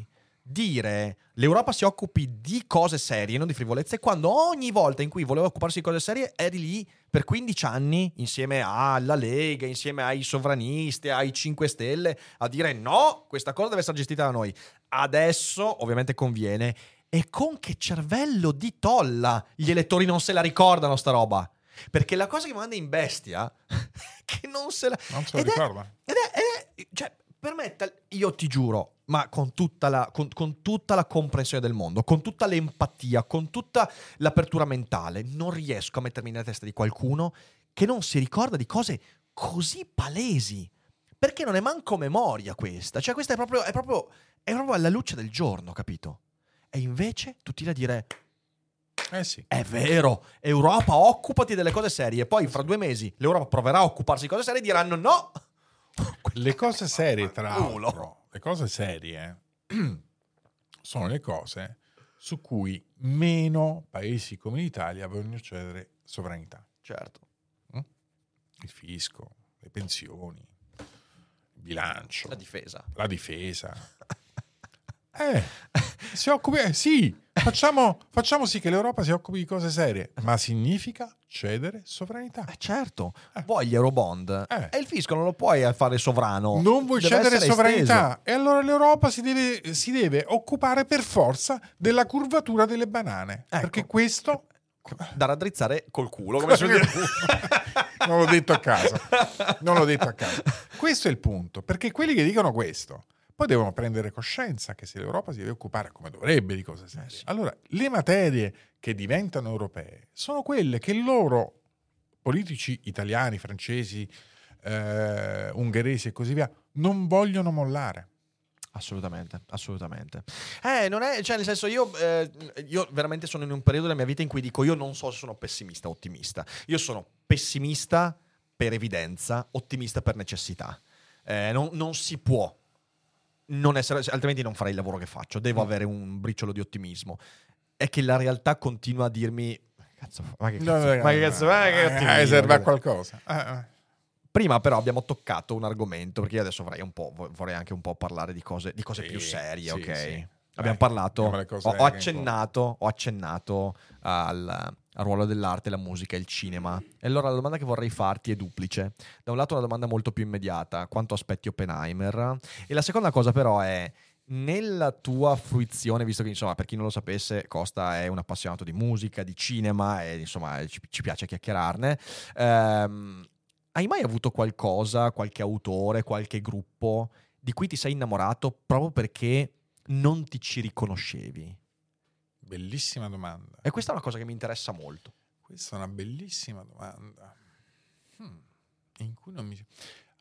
dire l'Europa si occupi di cose serie, non di frivolezze, quando ogni volta in cui voleva occuparsi di cose serie eri lì per quindici anni insieme alla Lega, insieme ai sovranisti, ai cinque Stelle, a dire no, questa cosa deve essere gestita da noi. Adesso ovviamente conviene. E con che cervello di tolla gli elettori non se la ricordano sta roba? Perché la cosa che mi manda in bestia che non se la... Non se lo ed è- ricorda. ed è, ed è- cioè, per me, tal- io ti giuro, ma con tutta, la, con, con tutta la comprensione del mondo, con tutta l'empatia, con tutta l'apertura mentale, non riesco a mettermi nella testa di qualcuno che non si ricorda di cose così palesi. Perché non è manco memoria questa. Cioè, questa è proprio, è proprio, è proprio alla luce del giorno, capito? E invece tu tiri a dire... Eh sì. È vero, Europa, occupati delle cose serie. Poi fra due mesi l'Europa proverà a occuparsi di cose serie e diranno no. Le cose serie, tra Culo. l'altro, le cose serie sono le cose su cui meno paesi come l'Italia vogliono cedere sovranità. Certo. Il fisco, le pensioni, il bilancio, La difesa. la difesa. Eh, si occupi, eh, sì, facciamo, facciamo sì che l'Europa si occupi di cose serie, ma significa cedere sovranità. Eh certo, vuoi gli Eurobond Eh. e il fisco non lo puoi fare sovrano. Non vuoi Deve cedere essere sovranità e allora l'Europa si deve, si deve occupare per forza della curvatura delle banane, Ecco. perché questo esteso. Da raddrizzare col culo, come si suol dire. non l'ho detto a caso, non l'ho detto a caso. Questo è il punto, perché quelli che dicono questo poi devono prendere coscienza che se l'Europa si deve occupare come dovrebbe di cose serie, Eh sì. allora le materie che diventano europee sono quelle che loro politici italiani, francesi, eh, ungheresi e così via non vogliono mollare. Assolutamente, assolutamente. Eh, non è, cioè, nel senso, io, eh, io veramente sono in un periodo della mia vita in cui dico, io non so se sono pessimista o ottimista. Io sono pessimista per evidenza, ottimista per necessità. Eh, non, non si può non essere, altrimenti non farei il lavoro che faccio. Devo avere un briciolo di ottimismo. È che la realtà continua a dirmi, cazzo, ma che cazzo, ma che cazzo, ma che ottimismo, eh, serve a che- qualcosa. Eh, eh. Prima però abbiamo toccato un argomento, perché io adesso vorrei un po', vorrei anche un po' parlare di cose, di cose Sì, più serie, sì, ok? sì. Abbiamo Dai, parlato, andiamo alle cose ho, ho che accennato, ho accennato al, al ruolo dell'arte, la musica, il cinema. E allora la domanda che vorrei farti è duplice. Da un lato una domanda molto più immediata, quanto aspetti Oppenheimer? E la seconda cosa però è, nella tua fruizione, visto che insomma per chi non lo sapesse Costa è un appassionato di musica, di cinema e insomma ci, ci piace chiacchierarne, ehm, hai mai avuto qualcosa, qualche autore, qualche gruppo di cui ti sei innamorato proprio perché non ti ci riconoscevi? Bellissima domanda. E questa è una cosa che mi interessa molto. Questa è una bellissima domanda. Hmm, In cui non mi...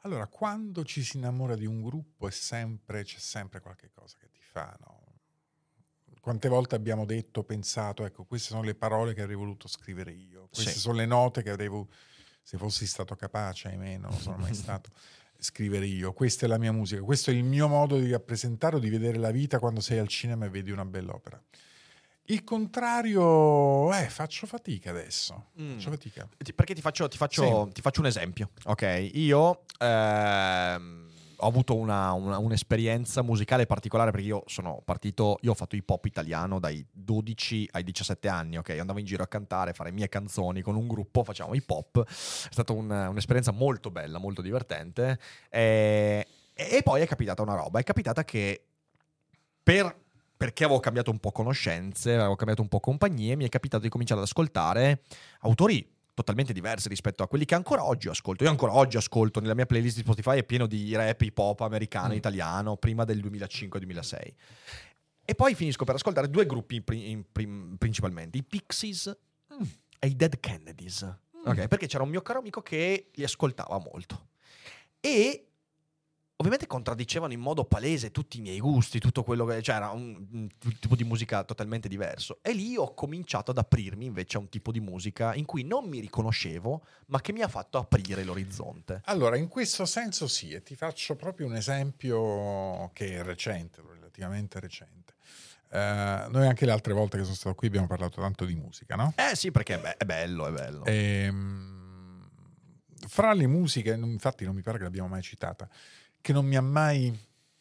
Allora, quando ci si innamora di un gruppo è sempre, c'è sempre qualche cosa che ti fa, no? Quante volte abbiamo detto, pensato, ecco, queste sono le parole che avrei voluto scrivere io, queste Sì. sono le note che avrei voluto, se fossi stato capace, ahimè, non lo sono mai stato, scrivere io, questa è la mia musica, questo è il mio modo di rappresentare o di vedere la vita quando sei al cinema e vedi una bella opera. Il contrario, eh, faccio fatica adesso, Mm. faccio fatica. Ti- Perché ti faccio, ti faccio, Sì. ti faccio un esempio, ok? Io ehm, ho avuto una, una- un'esperienza musicale particolare perché io sono partito, io ho fatto hip hop italiano dai dodici ai diciassette anni, ok? Andavo in giro a cantare, a fare mie canzoni con un gruppo, facciamo hip hop, è stata un- un'esperienza molto bella, molto divertente e, e poi è capitata una roba, è capitata che per... perché avevo cambiato un po' conoscenze, avevo cambiato un po' compagnie, mi è capitato di cominciare ad ascoltare autori totalmente diversi rispetto a quelli che ancora oggi ascolto. Io ancora oggi ascolto, nella mia playlist di Spotify è pieno di rap, hip hop americano, Mm. italiano, prima del duemilacinque duemilasei. E poi finisco per ascoltare due gruppi pri- in prim- principalmente, i Pixies Mm. e i Dead Kennedys. Ok, perché c'era un mio caro amico che li ascoltava molto. E ovviamente contraddicevano in modo palese tutti i miei gusti, tutto quello che... cioè era un, un tipo di musica totalmente diverso. E lì ho cominciato ad aprirmi invece a un tipo di musica in cui non mi riconoscevo, ma che mi ha fatto aprire l'orizzonte. Allora, in questo senso sì, e ti faccio proprio un esempio che è recente, relativamente recente. Eh, noi anche le altre volte che sono stato qui abbiamo parlato tanto di musica, no? Eh sì, perché è, be- è bello, è bello. Ehm, fra le musiche, non- infatti non mi pare che l'abbiamo mai citata, che non mi ha mai...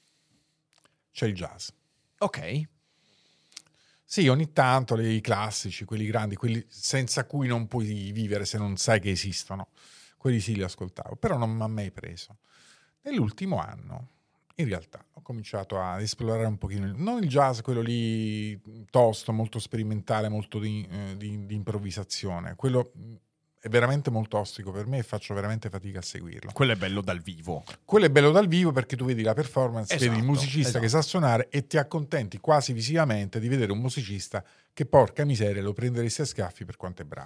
c'è il jazz. Ok. Sì, ogni tanto le- i classici, quelli grandi, quelli senza cui non puoi vivere se non sai che esistono, quelli sì li ascoltavo, però non mi ha mai preso. Nell'ultimo anno, in realtà, ho cominciato a esplorare un pochino, il- non il jazz, quello lì tosto, molto sperimentale, molto di, eh, di- di improvvisazione, quello mh, è veramente molto ostico per me e faccio veramente fatica a seguirlo. Quello è bello dal vivo. Quello è bello dal vivo perché tu vedi la performance, Esatto, vedi il musicista che esatto. sa suonare e ti accontenti quasi visivamente di vedere un musicista che, porca miseria, lo prenderesti a schiaffi per quanto è bravo.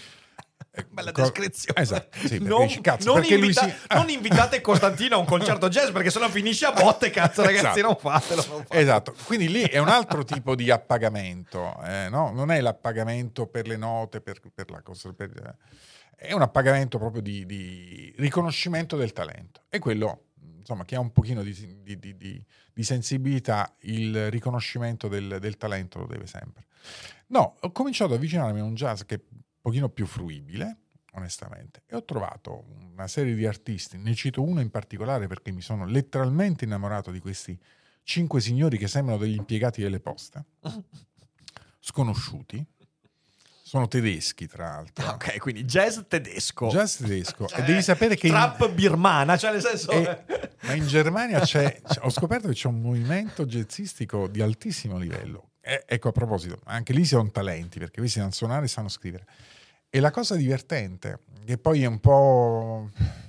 Eh, Bella co- descrizione. Esatto, sì, perché non, dici, cazzo, non perché lui invita- si- ah. non invitate Costantino a un concerto jazz perché sennò finisce a botte, cazzo ragazzi, Esatto. non fatelo. Non fatelo. Esatto, quindi lì è un altro tipo di appagamento, eh, no? Non è l'appagamento per le note, per, per la cosa, per, eh, è un appagamento proprio di, di riconoscimento del talento. E quello, insomma, chi ha un pochino di, di, di, di, di sensibilità, il riconoscimento del, del talento lo deve sempre. No, ho cominciato ad avvicinarmi a un jazz che è un pochino più fruibile, onestamente, e ho trovato una serie di artisti, ne cito uno in particolare perché mi sono letteralmente innamorato di questi cinque signori che sembrano degli impiegati delle poste, sconosciuti, sono tedeschi tra l'altro. Ok, quindi jazz tedesco. Jazz tedesco. Cioè, e devi sapere che in- trap birmana, cioè nel senso e- ma in Germania c'è, c'è- ho scoperto che c'è un movimento jazzistico di altissimo livello. E- ecco, a proposito, anche lì sono talenti perché questi sanno suonare e sanno scrivere. E la cosa divertente, che poi è un po'...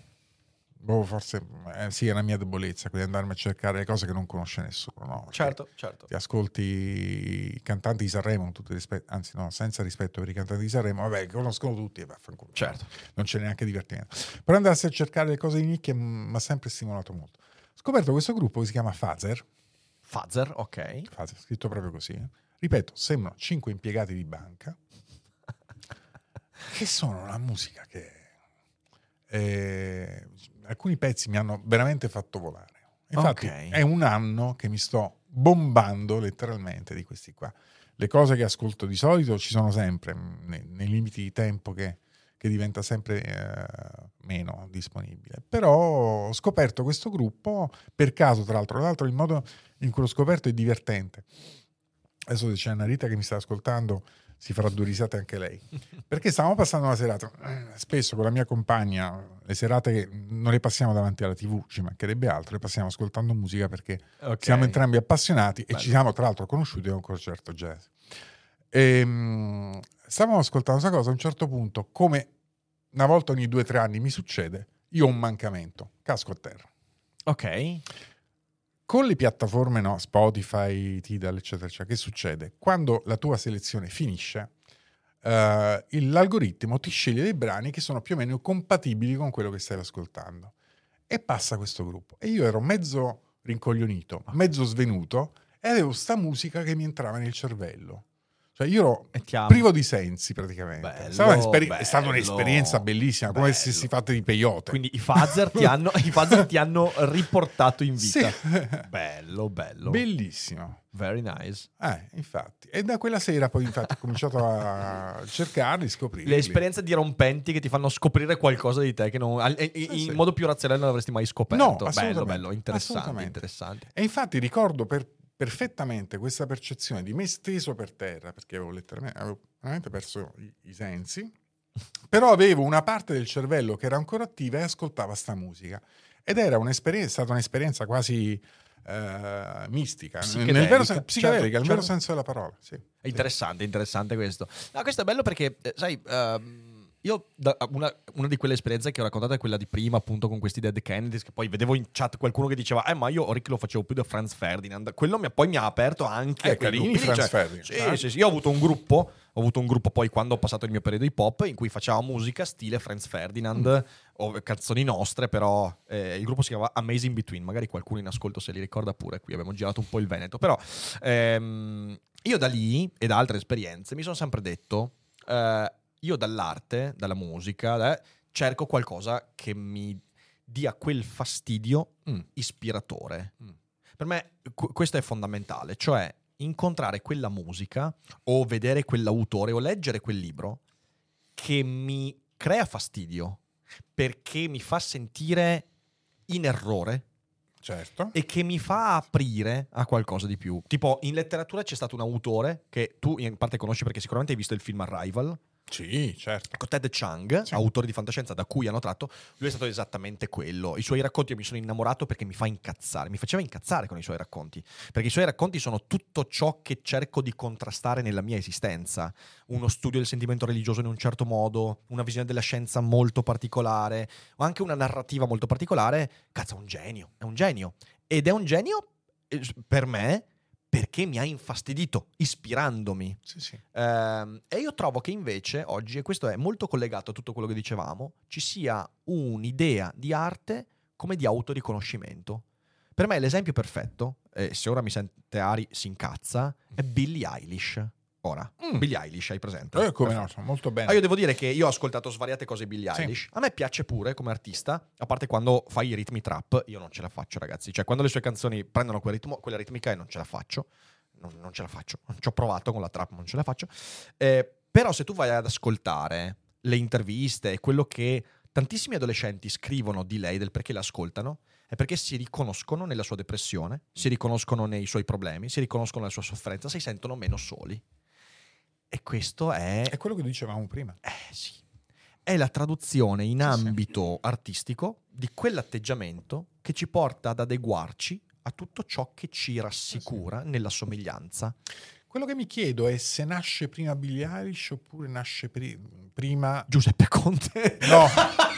boh, forse eh, sì, è la mia debolezza, quindi andarmi a cercare le cose che non conosce nessuno. No? Perché certo, certo. ti ascolti i cantanti di Sanremo, con tutto il rispetto, anzi no, senza rispetto per i cantanti di Sanremo, vabbè, conoscono tutti e vaffanculo. Certo. Non c'è neanche divertimento. Però andarsi a cercare le cose di nicchia mi ha sempre stimolato molto. Ho scoperto questo gruppo che si chiama Fazer, Fazer, ok. Fazer scritto proprio così, eh. Ripeto, sembrano cinque impiegati di banca, che sono una musica che eh, alcuni pezzi mi hanno veramente fatto volare. Infatti Ok. è un anno che mi sto bombando letteralmente di questi qua. Le cose che ascolto di solito ci sono sempre mh, nei, nei limiti di tempo che, che diventa sempre eh, meno disponibile. Però ho scoperto questo gruppo per caso, tra l'altro. Tra l'altro il modo in cui l'ho scoperto è divertente. Adesso c'è Anna Rita che mi sta ascoltando, si farà due risate anche lei, perché stavamo passando una serata eh, spesso con la mia compagna, le serate che non le passiamo davanti alla tivù, ci mancherebbe altro, le passiamo ascoltando musica perché Ok. siamo entrambi appassionati e Bello. ci siamo tra l'altro conosciuti a un concerto jazz. E, stavamo ascoltando questa cosa, a un certo punto, come una volta ogni due o tre anni mi succede, io ho un mancamento, casco a terra. Ok. Con le piattaforme, no, Spotify, Tidal, eccetera, eccetera, che succede? Quando la tua selezione finisce, eh, il- l'algoritmo ti sceglie dei brani che sono più o meno compatibili con quello che stai ascoltando. e passa questo gruppo. E io ero mezzo rincoglionito, mezzo svenuto, e avevo sta musica che mi entrava nel cervello. Cioè io ero Mettiamo. privo di sensi praticamente. Bello, è, stata un'esperi- bello, è stata un'esperienza bellissima, come bello. se si fatte di peyote. Quindi i Fazer ti hanno, i Fazer ti hanno riportato in vita. Sì. Bello, bello. Bellissimo. Very nice. Eh, infatti. E da quella sera poi infatti ho cominciato a cercarli, scoprirli. Le esperienze dirompenti che ti fanno scoprire qualcosa di te che non, in, in Eh, sì. modo più razionale non avresti mai scoperto. No, bello, assolutamente. bello, interessante, Assolutamente. interessante. E infatti ricordo per- perfettamente questa percezione di me steso per terra, perché avevo letteralmente avevo veramente perso i, i sensi, però avevo una parte del cervello che era ancora attiva e ascoltava sta musica. Ed era un'esperienza, è stata un'esperienza quasi eh, mistica, Psichedelica. nel vero sen- psichedelica, Certo, nel vero certo. senso della parola. Sì. È interessante, interessante questo. No, questo è bello perché, eh, sai, ehm, io da- una, una di quelle esperienze che ho raccontato è quella di prima, appunto, con questi Dead Kennedys, che poi vedevo in chat qualcuno che diceva, eh, ma io Rick lo facevo più da Franz Ferdinand. Quello mi ha, poi mi ha aperto anche Eh, a quei carini, gruppi lì, Franz cioè, Ferdinand, sì, certo. sì, sì, io ho avuto un gruppo, ho avuto un gruppo poi quando ho passato il mio periodo hip hop, in cui facevamo musica stile Franz Ferdinand, Mm. o canzoni nostre, però eh, il gruppo si chiamava Amazing Between, magari qualcuno in ascolto se li ricorda pure, qui abbiamo girato un po' il Veneto, però ehm, io da lì e da altre esperienze mi sono sempre detto, eh, io dall'arte, dalla musica, eh, cerco qualcosa che mi dia quel fastidio Mm. ispiratore. Mm. Per me qu- questo è fondamentale, cioè incontrare quella musica o vedere quell'autore o leggere quel libro che mi crea fastidio perché mi fa sentire in errore Certo. e che mi fa aprire a qualcosa di più. Tipo, in letteratura c'è stato un autore che tu in parte conosci perché sicuramente hai visto il film Arrival. Sì, certo. Ecco, Ted Chiang, Sì. autore di fantascienza da cui hanno tratto, lui è stato esattamente quello. I suoi racconti io mi sono innamorato perché mi fa incazzare, mi faceva incazzare con i suoi racconti, perché i suoi racconti sono tutto ciò che cerco di contrastare nella mia esistenza. Uno studio del sentimento religioso in un certo modo, una visione della scienza molto particolare, o anche una narrativa molto particolare. Cazzo, è un genio, è un genio. Ed è un genio eh, per me perché mi ha infastidito, ispirandomi. Sì, sì. Ehm, e io trovo che invece oggi, e questo è molto collegato a tutto quello che dicevamo, ci sia un'idea di arte come di autoriconoscimento. Per me l'esempio perfetto, e se ora mi sente Ari si incazza, è Billie Eilish. Ora, Mm. Billie Eilish, hai presente? Eh, come no, Perfetto. sono molto bene. Ah, io devo dire che io ho ascoltato svariate cose Billie Sì. Eilish. A me piace pure come artista, a parte quando fai i ritmi trap, io non ce la faccio, ragazzi. Cioè, quando le sue canzoni prendono quel ritmo, quella ritmica e non ce la faccio. Non, non ce la faccio. Ci ho provato con la trap, non ce la faccio. Eh, però se tu vai ad ascoltare le interviste e quello che tantissimi adolescenti scrivono di lei, del perché l'ascoltano, è perché si riconoscono nella sua depressione, si riconoscono nei suoi problemi, si riconoscono nella sua sofferenza, si sentono meno soli. E questo è... È quello che dicevamo prima. Eh sì. È la traduzione in Sì, sì. ambito artistico di quell'atteggiamento che ci porta ad adeguarci a tutto ciò che ci rassicura nella somiglianza. Quello che mi chiedo è se nasce prima Billie Eilish oppure nasce pri- prima... Giuseppe Conte. No,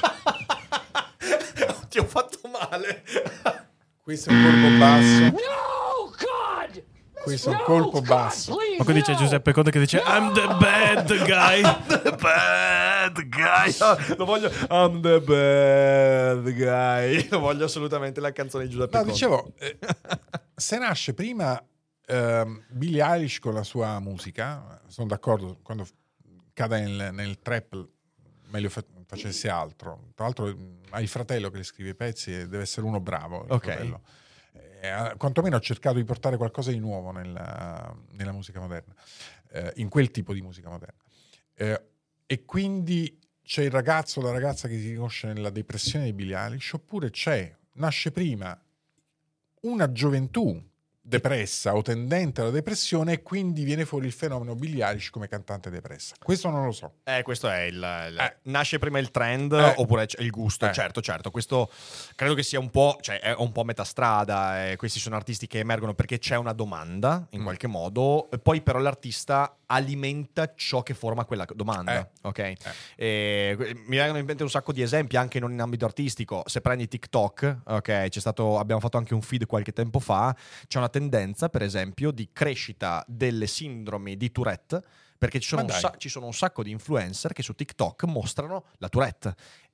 Ti ho fatto male. questo è un colpo basso. Questo è un colpo basso. Ma qui dice Giuseppe Conte che dice I'm the bad guy. The bad guy. Lo voglio. I'm the bad guy. Lo voglio assolutamente la canzone di Giuseppe No, Conte. dicevo, eh, se nasce prima ehm, Billie Eilish con la sua musica, sono d'accordo, quando f- cade nel, nel trap meglio fa- facesse altro. Tra l'altro mh, ha il fratello che le scrive i pezzi e deve essere uno bravo, il Ok. fratello. Eh, quantomeno ha cercato di portare qualcosa di nuovo nella, nella musica moderna, eh, in quel tipo di musica moderna. Eh, e quindi c'è il ragazzo o la ragazza che si riconosce nella depressione di Billie Eilish, oppure c'è, nasce prima una gioventù depressa o tendente alla depressione e quindi viene fuori il fenomeno Billie Eilish come cantante depressa. Questo non lo so. Eh, questo è il, il- Eh. nasce prima il trend Eh. oppure c'è il gusto? Eh. Certo, certo. Questo credo che sia un po', cioè è un po' a metà strada. Eh. Questi sono artisti che emergono perché c'è una domanda in Mm. qualche modo, e poi però l'artista alimenta ciò che forma quella domanda. Eh. Ok. E mi vengono in mente un sacco di esempi anche non in ambito artistico. Se prendi TikTok, ok, c'è stato, abbiamo fatto anche un feed qualche tempo fa. C'è una tendenza, per esempio, di crescita delle sindromi di Tourette, perché ci sono, Ma un dai. sa- ci sono un sacco di influencer che su TikTok mostrano la Tourette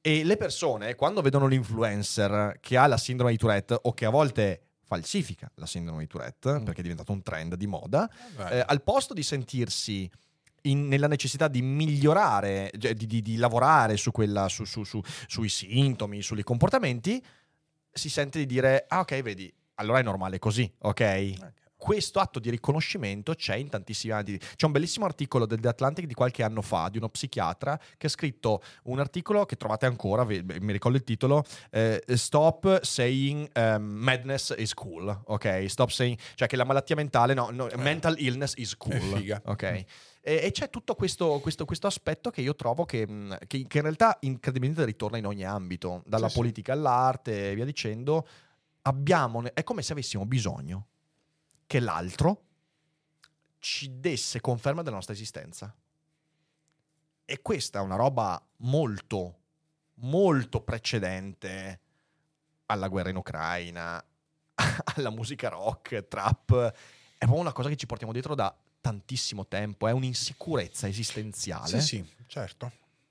E le persone, quando vedono l'influencer che ha la sindrome di Tourette o che a volte falsifica la sindrome di Tourette, mm. perché è diventato un trend di moda, eh, al posto di sentirsi in, nella necessità di migliorare, di, di, di lavorare su quella, su, su, su, sui sintomi, sui comportamenti, si sente di dire, ah ok, vedi, allora è normale così, ok? okay. Questo atto di riconoscimento c'è in tantissimi anni. C'è un bellissimo articolo del The Atlantic di qualche anno fa di uno psichiatra che ha scritto un articolo che trovate ancora, mi ricordo il titolo, eh, Stop saying um, madness is cool, ok? Stop saying, cioè che la malattia mentale, no, no eh. mental illness is cool, è figa. ok? Mm. E, e c'è tutto questo, questo, questo aspetto che io trovo che, che, che in realtà incredibilmente ritorna in ogni ambito, dalla sì, politica sì. all'arte e via dicendo. Abbiamo, è come se avessimo bisogno che l'altro ci desse conferma della nostra esistenza. E questa è una roba molto, molto precedente alla guerra in Ucraina, alla musica rock, trap. È proprio una cosa che ci portiamo dietro da tantissimo tempo. È un'insicurezza esistenziale. Sì, sì, certo.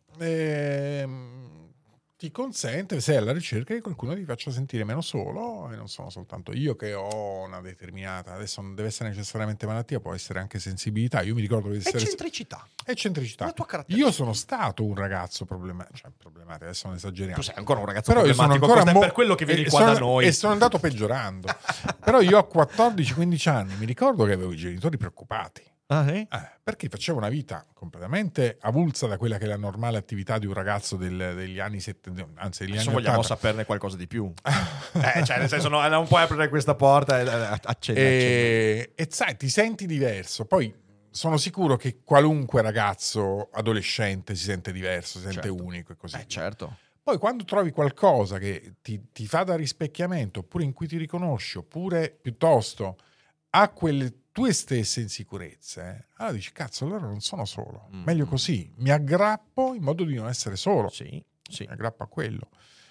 Ehm... ti consente, sei alla ricerca, che qualcuno ti faccia sentire meno solo, e non sono soltanto io che ho una determinata, adesso non deve essere necessariamente malattia, può essere anche sensibilità. Io mi ricordo di essere eccentricità. Eccentricità. La tua caratteristica. Io sono stato un ragazzo problematico, cioè problematico, adesso non esageriamo. Tu sei ancora un ragazzo però problematico, io sono ancora mo- per quello che vieni qua sono, da noi. E sono andato peggiorando. Però io a quattordici quindici anni mi ricordo che avevo i genitori preoccupati. Ah, eh? Eh, perché facevo una vita completamente avulsa da quella che è la normale attività di un ragazzo del, degli anni settanta, anzi degli Adesso anni vogliamo ottanta. saperne qualcosa di più. eh, cioè nel senso no, non puoi aprire questa porta e accendi, e, e sai, ti senti diverso. Poi sono sicuro che qualunque ragazzo adolescente si sente diverso, si sente certo. unico e così eh, via. certo. Poi quando trovi qualcosa che ti, ti fa da rispecchiamento, oppure in cui ti riconosci, oppure piuttosto a quelle tue stesse insicurezze, allora dici, cazzo, allora non sono solo, mm. meglio così, mi aggrappo in modo di non essere solo, sì, sì. mi aggrappo a quello.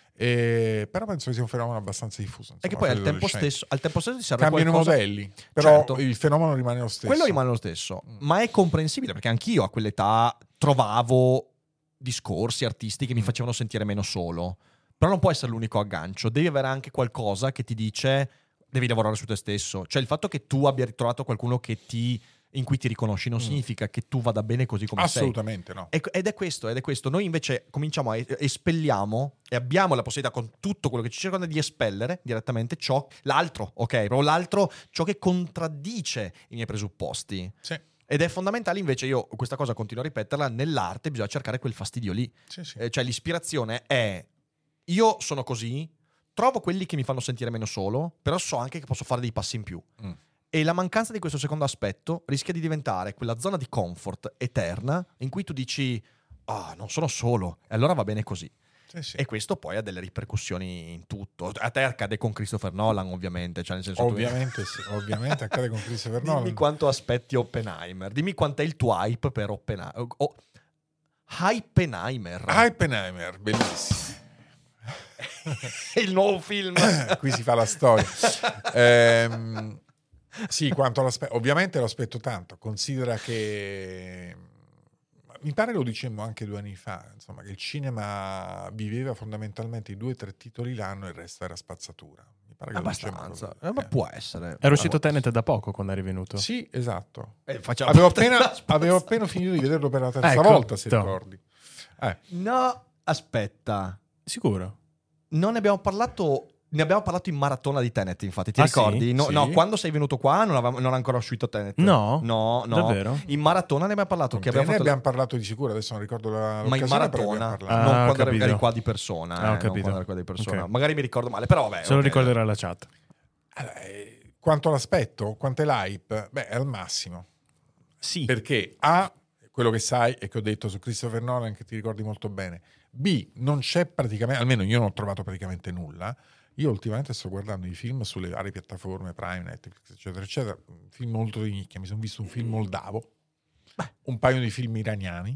E, però penso che sia un fenomeno abbastanza diffuso, insomma, e che poi al tempo stesso al tempo stesso ti serve cambiano i qualcosa... modelli, però certo. il fenomeno rimane lo stesso. Quello rimane lo stesso, mm. ma è comprensibile, perché anch'io a quell'età trovavo discorsi, artisti che mi facevano sentire meno solo, però non può essere l'unico aggancio, devi avere anche qualcosa che ti dice devi lavorare su te stesso. Cioè il fatto che tu abbia ritrovato qualcuno che ti, in cui ti riconosci non mm. significa che tu vada bene così come assolutamente sei. No. Ed è questo, ed è questo. Noi invece cominciamo a espelliamo e abbiamo la possibilità con tutto quello che ci circonda di espellere direttamente ciò, l'altro, ok? Proprio l'altro, ciò che contraddice i miei presupposti. Sì. Ed è fondamentale invece, io questa cosa continuo a ripeterla, nell'arte bisogna cercare quel fastidio lì. Sì, sì. Eh, cioè l'ispirazione è, io sono così, trovo quelli che mi fanno sentire meno solo, però so anche che posso fare dei passi in più. Mm. E la mancanza di questo secondo aspetto rischia di diventare quella zona di comfort eterna in cui tu dici, ah, non sono solo, e allora va bene così. Sì, sì. E questo poi ha delle ripercussioni in tutto. A te accade con Christopher Nolan, ovviamente. Cioè nel senso ovviamente tu... sì, ovviamente accade con Christopher Nolan. Dimmi quanto aspetti Oppenheimer. Dimmi quant'è il tuo hype per Oppenheimer. Oh, Hypenheimer. Hypenheimer, bellissimo. Il nuovo film. Qui si fa la storia. ehm, sì, quanto l'aspetto, ovviamente lo aspetto tanto. Considera che mi pare lo dicemmo anche due anni fa, insomma, che il cinema viveva fondamentalmente i due o tre titoli l'anno e il resto era spazzatura. Mi pare che abbastanza, eh, ma può essere. Era uscito Tenet da poco quando è rivenuto. Sì, esatto. Eh, avevo, appena, avevo appena finito di vederlo per la terza ecco, volta, se to. ricordi. Eh. No, aspetta. Sicuro? Non ne abbiamo parlato. Ne abbiamo parlato in maratona di Tenet, infatti, ti ah, ricordi? Sì? No, sì. no, quando sei venuto qua non, avevamo, non è ancora uscito Tenet. No? No, no. Davvero? In maratona ne abbiamo parlato. Con che te abbiamo ne fatto abbiamo parlato di sicuro, adesso non ricordo la ma in maratona, ah, non quando capito. eri qua di persona. Ah, ho eh, capito. non quando eri qua di persona. Okay. Magari mi ricordo male, però vabbè. Se lo okay. ricorderà la chat. Allora, eh, quanto all'aspetto, quanto è l'hype? Beh, è al massimo. Sì. Perché A, quello che sai e che ho detto su Christopher Nolan, che ti ricordi molto bene. B, non c'è praticamente, almeno io non ho trovato praticamente nulla. Io ultimamente sto guardando i film sulle varie piattaforme, Prime, Netflix, eccetera, eccetera. Film molto di nicchia. Mi sono visto un film moldavo, Beh. un paio di film iraniani.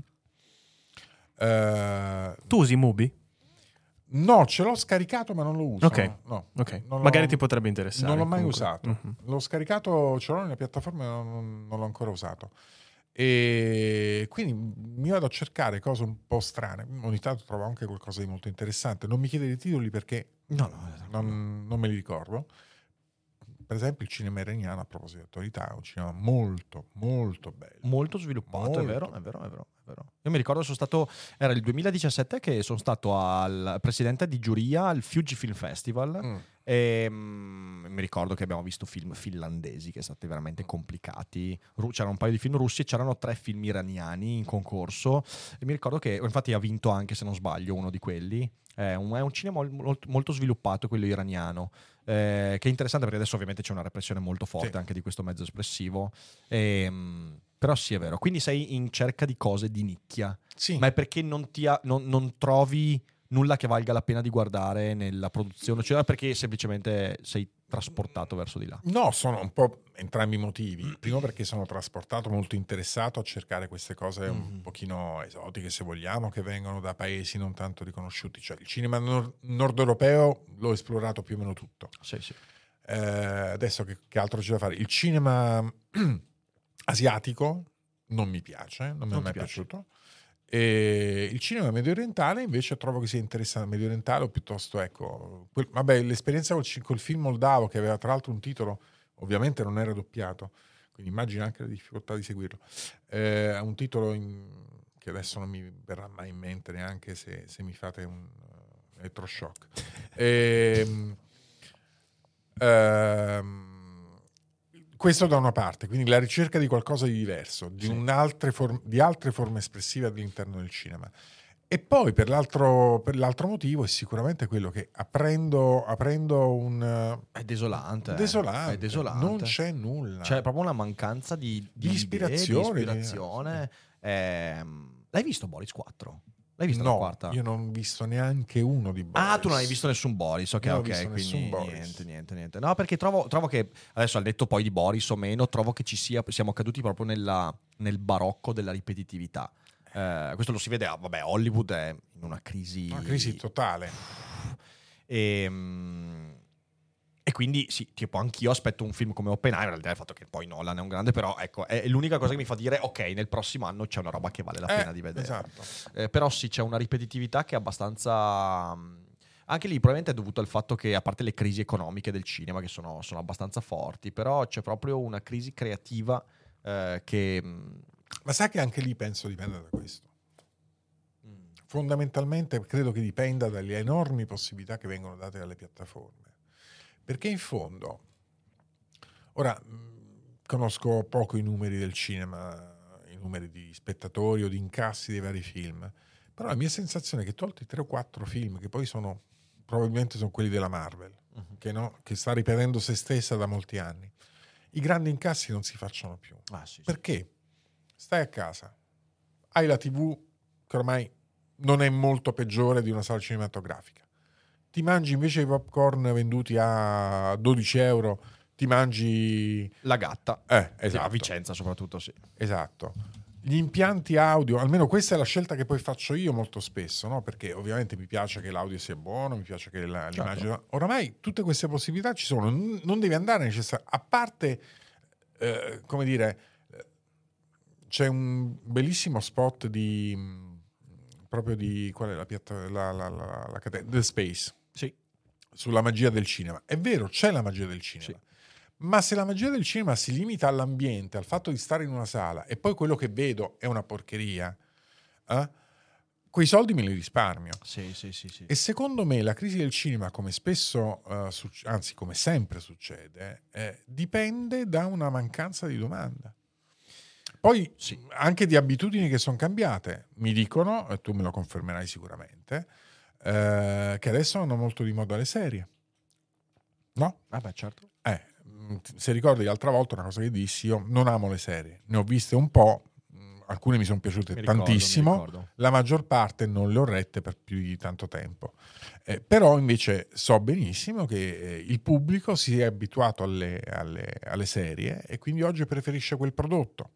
Uh, tu usi Mubi? No, ce l'ho scaricato ma non lo uso. Ok, no, okay. Non magari ti potrebbe interessare. Non l'ho mai comunque. usato. Mm-hmm. L'ho scaricato, ce l'ho nella piattaforma e non, non l'ho ancora usato. E quindi mi vado a cercare cose un po' strane. Ogni tanto trovo anche qualcosa di molto interessante. Non mi chiedere i titoli perché No, no, non, non me li ricordo. Per esempio il cinema iraniano, a proposito di attualità, è un cinema molto molto bello, molto sviluppato, Molto. È, vero, è vero, è vero, è vero. Io mi ricordo sono stato, era il duemiladiciassette che sono stato al presidente di giuria al Fuji Film Festival Mm. e mm, mi ricordo che abbiamo visto film finlandesi che sono stati veramente complicati. Ru- c'erano un paio di film russi e c'erano tre film iraniani in concorso e mi ricordo che infatti ha vinto anche, se non sbaglio, uno di quelli. È un, è un cinema molto, molto sviluppato quello iraniano, eh, che è interessante perché adesso ovviamente c'è una repressione molto forte Sì. anche di questo mezzo espressivo. Ehm, però sì, è vero. Quindi sei in cerca di cose di nicchia, Sì. ma è perché non, ti ha- non, non trovi nulla che valga la pena di guardare nella produzione, cioè perché semplicemente sei trasportato verso di là. No, sono un po' entrambi i motivi. Primo perché sono trasportato molto interessato a cercare queste cose un Mhm. pochino esotiche, se vogliamo, che vengono da paesi non tanto riconosciuti. Cioè il cinema nord, nord europeo l'ho esplorato più o meno tutto. Sì, sì. Eh, adesso che, che altro c'è da fare? Il cinema asiatico non mi piace, non mi è Non mai ti piace? piaciuto. E il cinema medio orientale invece trovo che sia interessante. Medio orientale o piuttosto, ecco, quel- vabbè, l'esperienza col, ci- col film moldavo, che aveva tra l'altro un titolo, ovviamente non era doppiato, quindi immagino anche la difficoltà di seguirlo. Eh, ha un titolo in- che adesso non mi verrà mai in mente neanche se, se mi fate un uh, elettroshock. Ehm, ehm, questo da una parte, quindi la ricerca di qualcosa di diverso, di, Sì. un'altre form- di altre forme espressive all'interno del cinema. E poi per l'altro, per l'altro motivo è sicuramente quello che aprendo, aprendo un... È desolante. eh. Desolante, È desolante. non c'è nulla. C'è proprio una mancanza di, Di idee, ispirazione, di ispirazione. Ehm, l'hai visto Boris quattro? L'hai visto la No, quarta? io non ho visto neanche uno di Boris. Ah, tu non hai visto nessun Boris, ok, Io non ho ok, visto quindi nessun Boris. niente, niente, niente. No, perché trovo, trovo che, adesso al detto poi di Boris o meno, trovo che ci sia, siamo caduti proprio nella, nel barocco della ripetitività. Eh, questo lo si vede, ah, vabbè, Hollywood è in una crisi... Una crisi totale. E, e quindi sì, tipo anch'io aspetto un film come Oppenheimer, al di là del fatto che poi Nolan è un grande, però ecco, è l'unica cosa che mi fa dire ok, nel prossimo anno c'è una roba che vale la Eh, pena di vedere. Esatto. Eh, però sì, c'è una ripetitività che è abbastanza... Anche lì probabilmente è dovuto al fatto che, a parte le crisi economiche del cinema, che sono, sono abbastanza forti, però c'è proprio una crisi creativa eh, che... Ma sai che anche lì penso dipenda da questo. Mm. Fondamentalmente credo che dipenda dalle enormi possibilità che vengono date dalle piattaforme. Perché in fondo, ora mh, conosco poco i numeri del cinema, i numeri di spettatori o di incassi dei vari film, però la mia sensazione è che tolti tre o quattro film, che poi sono probabilmente sono quelli della Marvel, Mhm. che, no, che sta ripetendo se stessa da molti anni, i grandi incassi non si facciano più. Ah, sì, sì. Perché? Stai a casa, hai la tivù che ormai non è molto peggiore di una sala cinematografica, ti mangi invece i popcorn venduti a dodici euro, ti mangi... La gatta. Eh, Sì, esatto. a Vicenza soprattutto, sì. Esatto. Gli impianti audio, almeno questa è la scelta che poi faccio io molto spesso, no? Perché ovviamente mi piace che l'audio sia buono, mi piace che la, Certo. l'immagine... Oramai tutte queste possibilità ci sono, n- non devi andare necessariamente... A parte, eh, come dire, eh, c'è un bellissimo spot di... mh, proprio di... qual è la piatta... la, la, la, la catena? The Space. Sì. Sulla magia del cinema. È vero, c'è la magia del cinema. Sì. Ma se la magia del cinema si limita all'ambiente, al fatto di stare in una sala e poi quello che vedo è una porcheria, eh, quei soldi me li risparmio. Sì, sì, sì, sì. E secondo me la crisi del cinema, come spesso, eh, succe- anzi come sempre succede, eh, dipende da una mancanza di domanda. Poi Sì. anche di abitudini che sono cambiate. Mi dicono, e tu me lo confermerai sicuramente, eh, che adesso hanno molto di moda le serie. No? Ah beh, certo. Eh, mh, se ricordi l'altra volta una cosa che dissi, io non amo le serie, ne ho viste un po', mh, alcune mi sono piaciute Mi ricordo, tantissimo, mi ricordo. la maggior parte non le ho rette per più di tanto tempo. Eh, però invece so benissimo che eh, il pubblico si è abituato alle, alle, alle serie e quindi oggi preferisce quel prodotto.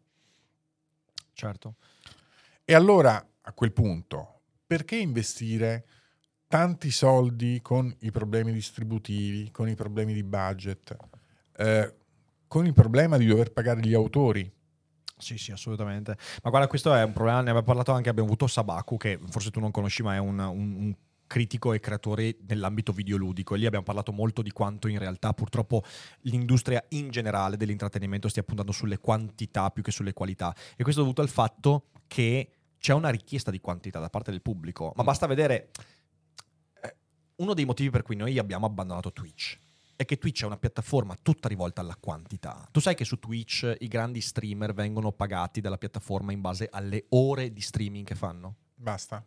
Certo. E allora, a quel punto, perché investire tanti soldi con i problemi distributivi, con i problemi di budget, eh, con il problema di dover pagare gli autori? Sì, sì, assolutamente. Ma guarda, questo è un problema, ne abbiamo parlato anche, abbiamo avuto Sabaku, che forse tu non conosci, ma è un, un, un critico e creatore nell'ambito videoludico, e lì abbiamo parlato molto di quanto in realtà purtroppo l'industria in generale dell'intrattenimento stia puntando sulle quantità più che sulle qualità, e questo è dovuto al fatto che c'è una richiesta di quantità da parte del pubblico, ma basta vedere eh, uno dei motivi per cui noi abbiamo abbandonato Twitch è che Twitch è una piattaforma tutta rivolta alla quantità. Tu sai che su Twitch i grandi streamer vengono pagati dalla piattaforma in base alle ore di streaming che fanno? Basta.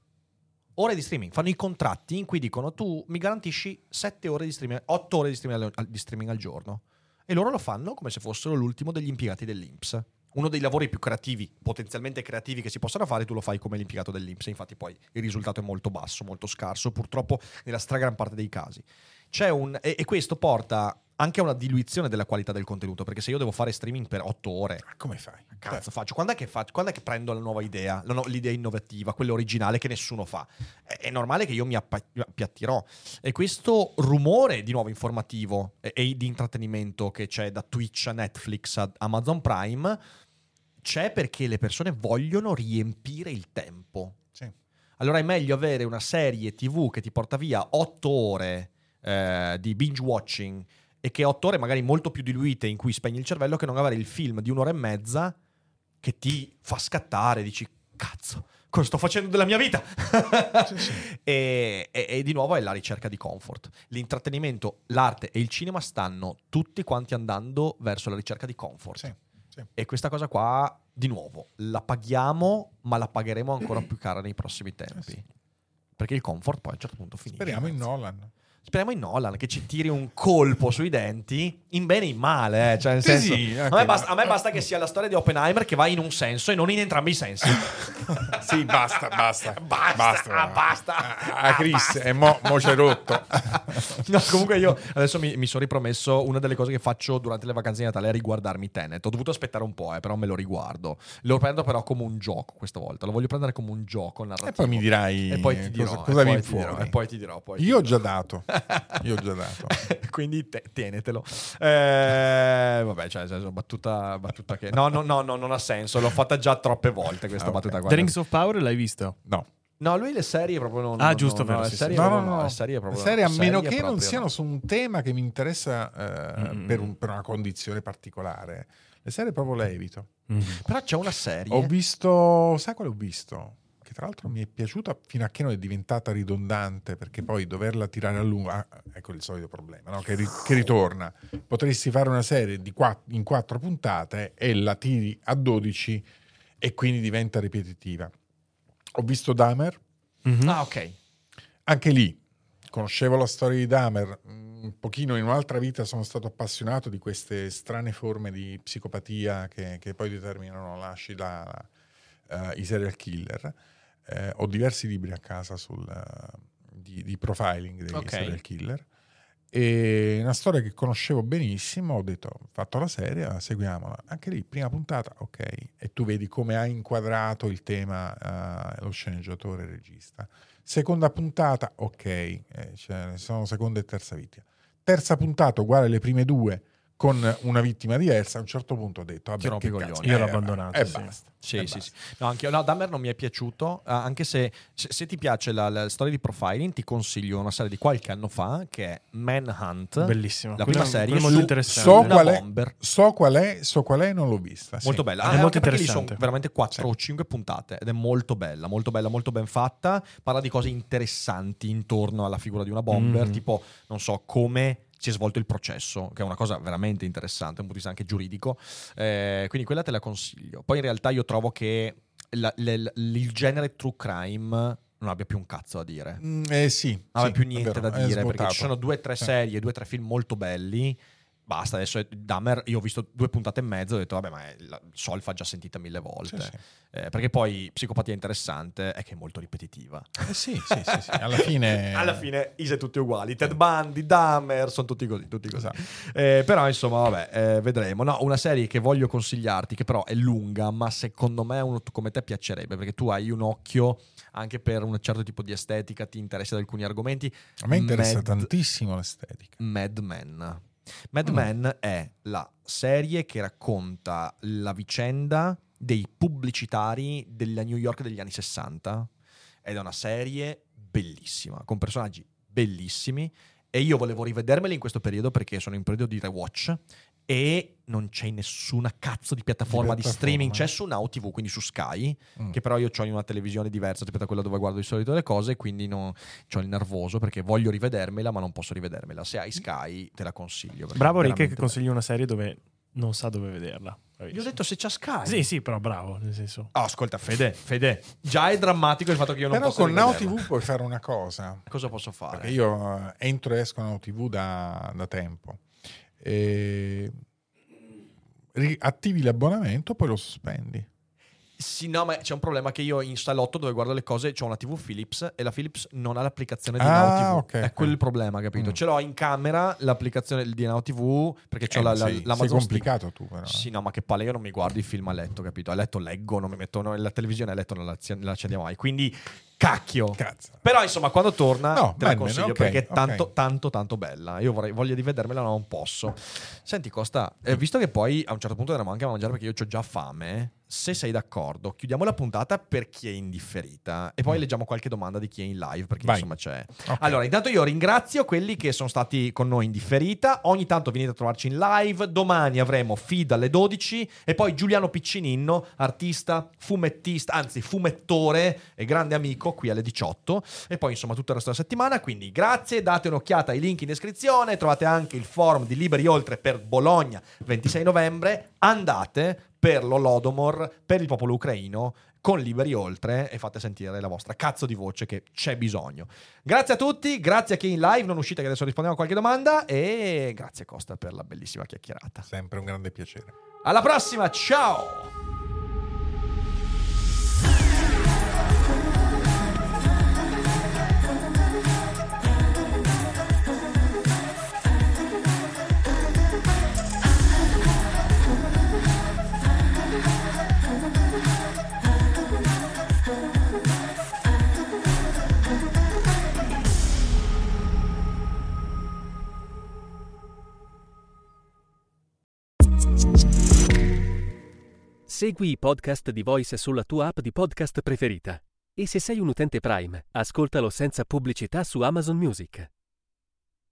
Ore di streaming. Fanno i contratti in cui dicono tu mi garantisci sette ore di streaming, otto ore di streaming al, di streaming al giorno. E loro lo fanno come se fossero l'ultimo degli impiegati dell'I N P S. Uno dei lavori più creativi, potenzialmente creativi che si possano fare, tu lo fai come l'impiegato dell'I N P S. Infatti poi il risultato è molto basso, molto scarso, purtroppo nella stragrande parte dei casi. C'è un, e, e questo porta anche a una diluizione della qualità del contenuto, perché se io devo fare streaming per otto ore, come fai? cazzo faccio? Quando è che faccio? Quando è che prendo la nuova idea, la no- l'idea innovativa, quella originale che nessuno fa? È, è normale che io mi appa- appiattirò. E questo rumore di nuovo informativo e, e di intrattenimento che c'è da Twitch a Netflix a Amazon Prime c'è perché le persone vogliono riempire il tempo. Sì. Allora è meglio avere una serie tivù che ti porta via otto ore eh, di binge watching, e che otto ore magari molto più diluite in cui spegni il cervello, che non avere il film di un'ora e mezza che ti fa scattare, dici cazzo, cosa sto facendo della mia vita? Sì, sì. e, e, e di nuovo è la ricerca di comfort. L'intrattenimento, l'arte e il cinema stanno tutti quanti andando verso la ricerca di comfort. Sì, sì. E questa cosa qua, di nuovo, la paghiamo, ma la pagheremo ancora più cara nei prossimi tempi. Sì, sì. Perché il comfort poi a un certo punto finisce. Speriamo in ragazzi. Nolan. Speriamo in Nolan che ci tiri un colpo sui denti, in bene e in male, eh. Cioè, nel Sì, senso, sì, a, anche- me basta, a me basta che sia la storia di Oppenheimer che va in un senso e non in entrambi i sensi. Sì, basta, basta. Basta, ah, basta. A Chris, e mo, mo c'è rotto. No, comunque io adesso mi, mi sono ripromesso, una delle cose che faccio durante le vacanze di Natale è riguardarmi Tenet. Ho dovuto aspettare un po', eh, però me lo riguardo. Lo prendo però come un gioco questa volta, lo voglio prendere come un gioco narrativo. E poi mi dirai e poi ti dirò, cosa, cosa e viene poi ti dirò, fuori. e poi ti dirò. Poi ti Io ho dirò. già dato. Io ho già dato. Quindi te- tenetelo. Eh, vabbè, cioè, nel senso, battuta, battuta che... No, no, no, no, non ha senso. L'ho fatta già troppe volte questa Ah, ok. battuta qua. The Rings of Power l'hai visto? No. No, lui le serie proprio non... Ah, non- giusto, no, vero, le sì, serie sì. No, proprio no, no. le serie proprio Serie, a meno serie che non proprio siano no. su un tema che mi interessa eh, Mm. per, un- per una condizione particolare. Le serie proprio le evito. Mm. Però c'è una serie... Ho visto, sai quale ho visto? Che tra l'altro mi è piaciuta fino a che non è diventata ridondante, perché poi doverla tirare a lungo, ah, ecco il solito problema, no? che, ri- che ritorna. Potresti fare una serie di quatt- in quattro puntate e la tiri a dodici e quindi diventa ripetitiva. Ho visto Dahmer, Mhm. Ah, ok. anche lì conoscevo la storia di Dahmer, un pochino in un'altra vita sono stato appassionato di queste strane forme di psicopatia che, che poi determinano la nascita uh, i serial killer. Eh, ho diversi libri a casa sul, uh, di, di profiling dei Ok. serial killer, e una storia che conoscevo benissimo. Ho detto, ho fatto la serie, la seguiamola. Anche lì, prima puntata, ok, e tu vedi come ha inquadrato il tema uh, lo sceneggiatore e il regista. Seconda puntata, ok, eh, cioè, sono seconda e terza vittima. Terza puntata, uguale le prime due, con una vittima diversa. A un certo punto ho detto, Ti vabbè, rompi che i cazzo, coglioni. Io l'ho eh, abbandonato, E sì. basta. Sì, e sì, basta. sì. No, anche io, no, Dahmer non mi è piaciuto, eh, anche se, se, se ti piace la, la storia di profiling, ti consiglio una serie di qualche anno fa che è Manhunt. Bellissimo. La Quello prima è- serie quello è molto su- interessante. So una qual, è, bomber. so qual è, so qual è, non l'ho vista. sì. Molto bella, È Ah, molto anche perché lì interessante. sono veramente quattro Sì. o cinque puntate ed è molto bella, molto bella, molto ben fatta. Parla di cose interessanti intorno alla figura di una bomber, Mm. tipo, non so, come si è svolto il processo, che è una cosa veramente interessante, un punto di vista anche giuridico. Eh, quindi quella te la consiglio. Poi in realtà io trovo che la- le- le- il genere true crime non abbia più un cazzo da dire. Mm, eh sì, Non aveva sì, più è niente vero, da è dire, perché svuotato. ci sono due o tre Sì. serie, due o tre film molto belli. Basta, adesso è Dahmer, io ho visto due puntate e mezzo e ho detto vabbè, ma è la Solfa già sentita mille volte. Sì, sì. Eh, perché poi psicopatia interessante è che è molto ripetitiva. Eh sì, sì, sì, sì. Alla fine Alla fine Ise tutti uguali, Ted Bundy, Dahmer, sono tutti così, tutti così. Esatto. Eh, però insomma vabbè, eh, vedremo. No, una serie che voglio consigliarti, che però è lunga, ma secondo me uno come te piacerebbe, perché tu hai un occhio anche per un certo tipo di estetica, ti interessa ad alcuni argomenti. A me interessa Mad- tantissimo l'estetica. Mad Men. Mad Mm. Men è la serie che racconta la vicenda dei pubblicitari della New York degli anni sessanta ed è una serie bellissima, con personaggi bellissimi, e io volevo rivedermeli in questo periodo perché sono in periodo di rewatch e non c'è in nessuna cazzo di piattaforma di, Di piattaforma. streaming, c'è su Now T V, quindi su Sky, Mm. che però io ho una televisione diversa rispetto a quella dove guardo di solito le cose, quindi ho il nervoso perché voglio rivedermela ma non posso rivedermela. Se hai Sky te la consiglio. perché Bravo è Rick che veramente consigli una serie dove non sa dove vederla. bella. Gli ho detto se c'è Sky. Sì, sì, però bravo, nel senso. Oh, ascolta, Fede, Fede, già è drammatico il fatto che io non Però possa con Now T rivederla. V puoi fare una cosa. Cosa posso fare? Perché io eh, entro e esco Now T V da, da tempo. E... ri- attivi l'abbonamento, poi lo sospendi. Sì, no, ma c'è un problema che io in salotto dove guardo le cose c'ho una T V Philips e la Philips non ha l'applicazione di Ah, Now T V. ok, è ok. quello il problema, capito? Mm. Ce l'ho in camera l'applicazione di Now T V perché c'ho Eh, la, la, sei, sei l'Amazon complicato tu, però. Sì, no, ma che palle, io non mi guardo i film a letto, capito? A letto leggo, non mi metto no, la televisione a letto non la, non la accendiamo mai. Quindi cacchio. Cazzo. Però insomma, quando torna No, te la Mad Men, consiglio ok, perché è ok. tanto tanto tanto bella. Io vorrei, voglio rivedermela, ma non posso. Senti Costa, eh, visto che poi a un certo punto andremo anche a mangiare perché io ho già fame, se sei d'accordo, chiudiamo la puntata per chi è in differita e poi Mm. leggiamo qualche domanda di chi è in live perché Vai. insomma c'è. Ok. Allora, intanto io ringrazio quelli che sono stati con noi in differita. Ogni tanto venite a trovarci in live. Domani avremo Feed alle dodici e poi Giuliano Piccininno, artista, fumettista, anzi fumettore e grande amico, qui alle diciotto. E poi insomma tutto il resto della settimana. Quindi grazie, date un'occhiata ai link in descrizione. Trovate anche il forum di Liberi Oltre per Bologna ventisei novembre. Andate per l'Holodomor, per il popolo ucraino, con Liberi Oltre e fate sentire la vostra cazzo di voce che c'è bisogno. Grazie a tutti, grazie a chi è in live, non uscite che adesso rispondiamo a qualche domanda e grazie Costa per la bellissima chiacchierata. Sempre un grande piacere. Alla prossima, ciao! Segui i podcast di Voice sulla tua app di podcast preferita. E se sei un utente Prime, ascoltalo senza pubblicità su Amazon Music.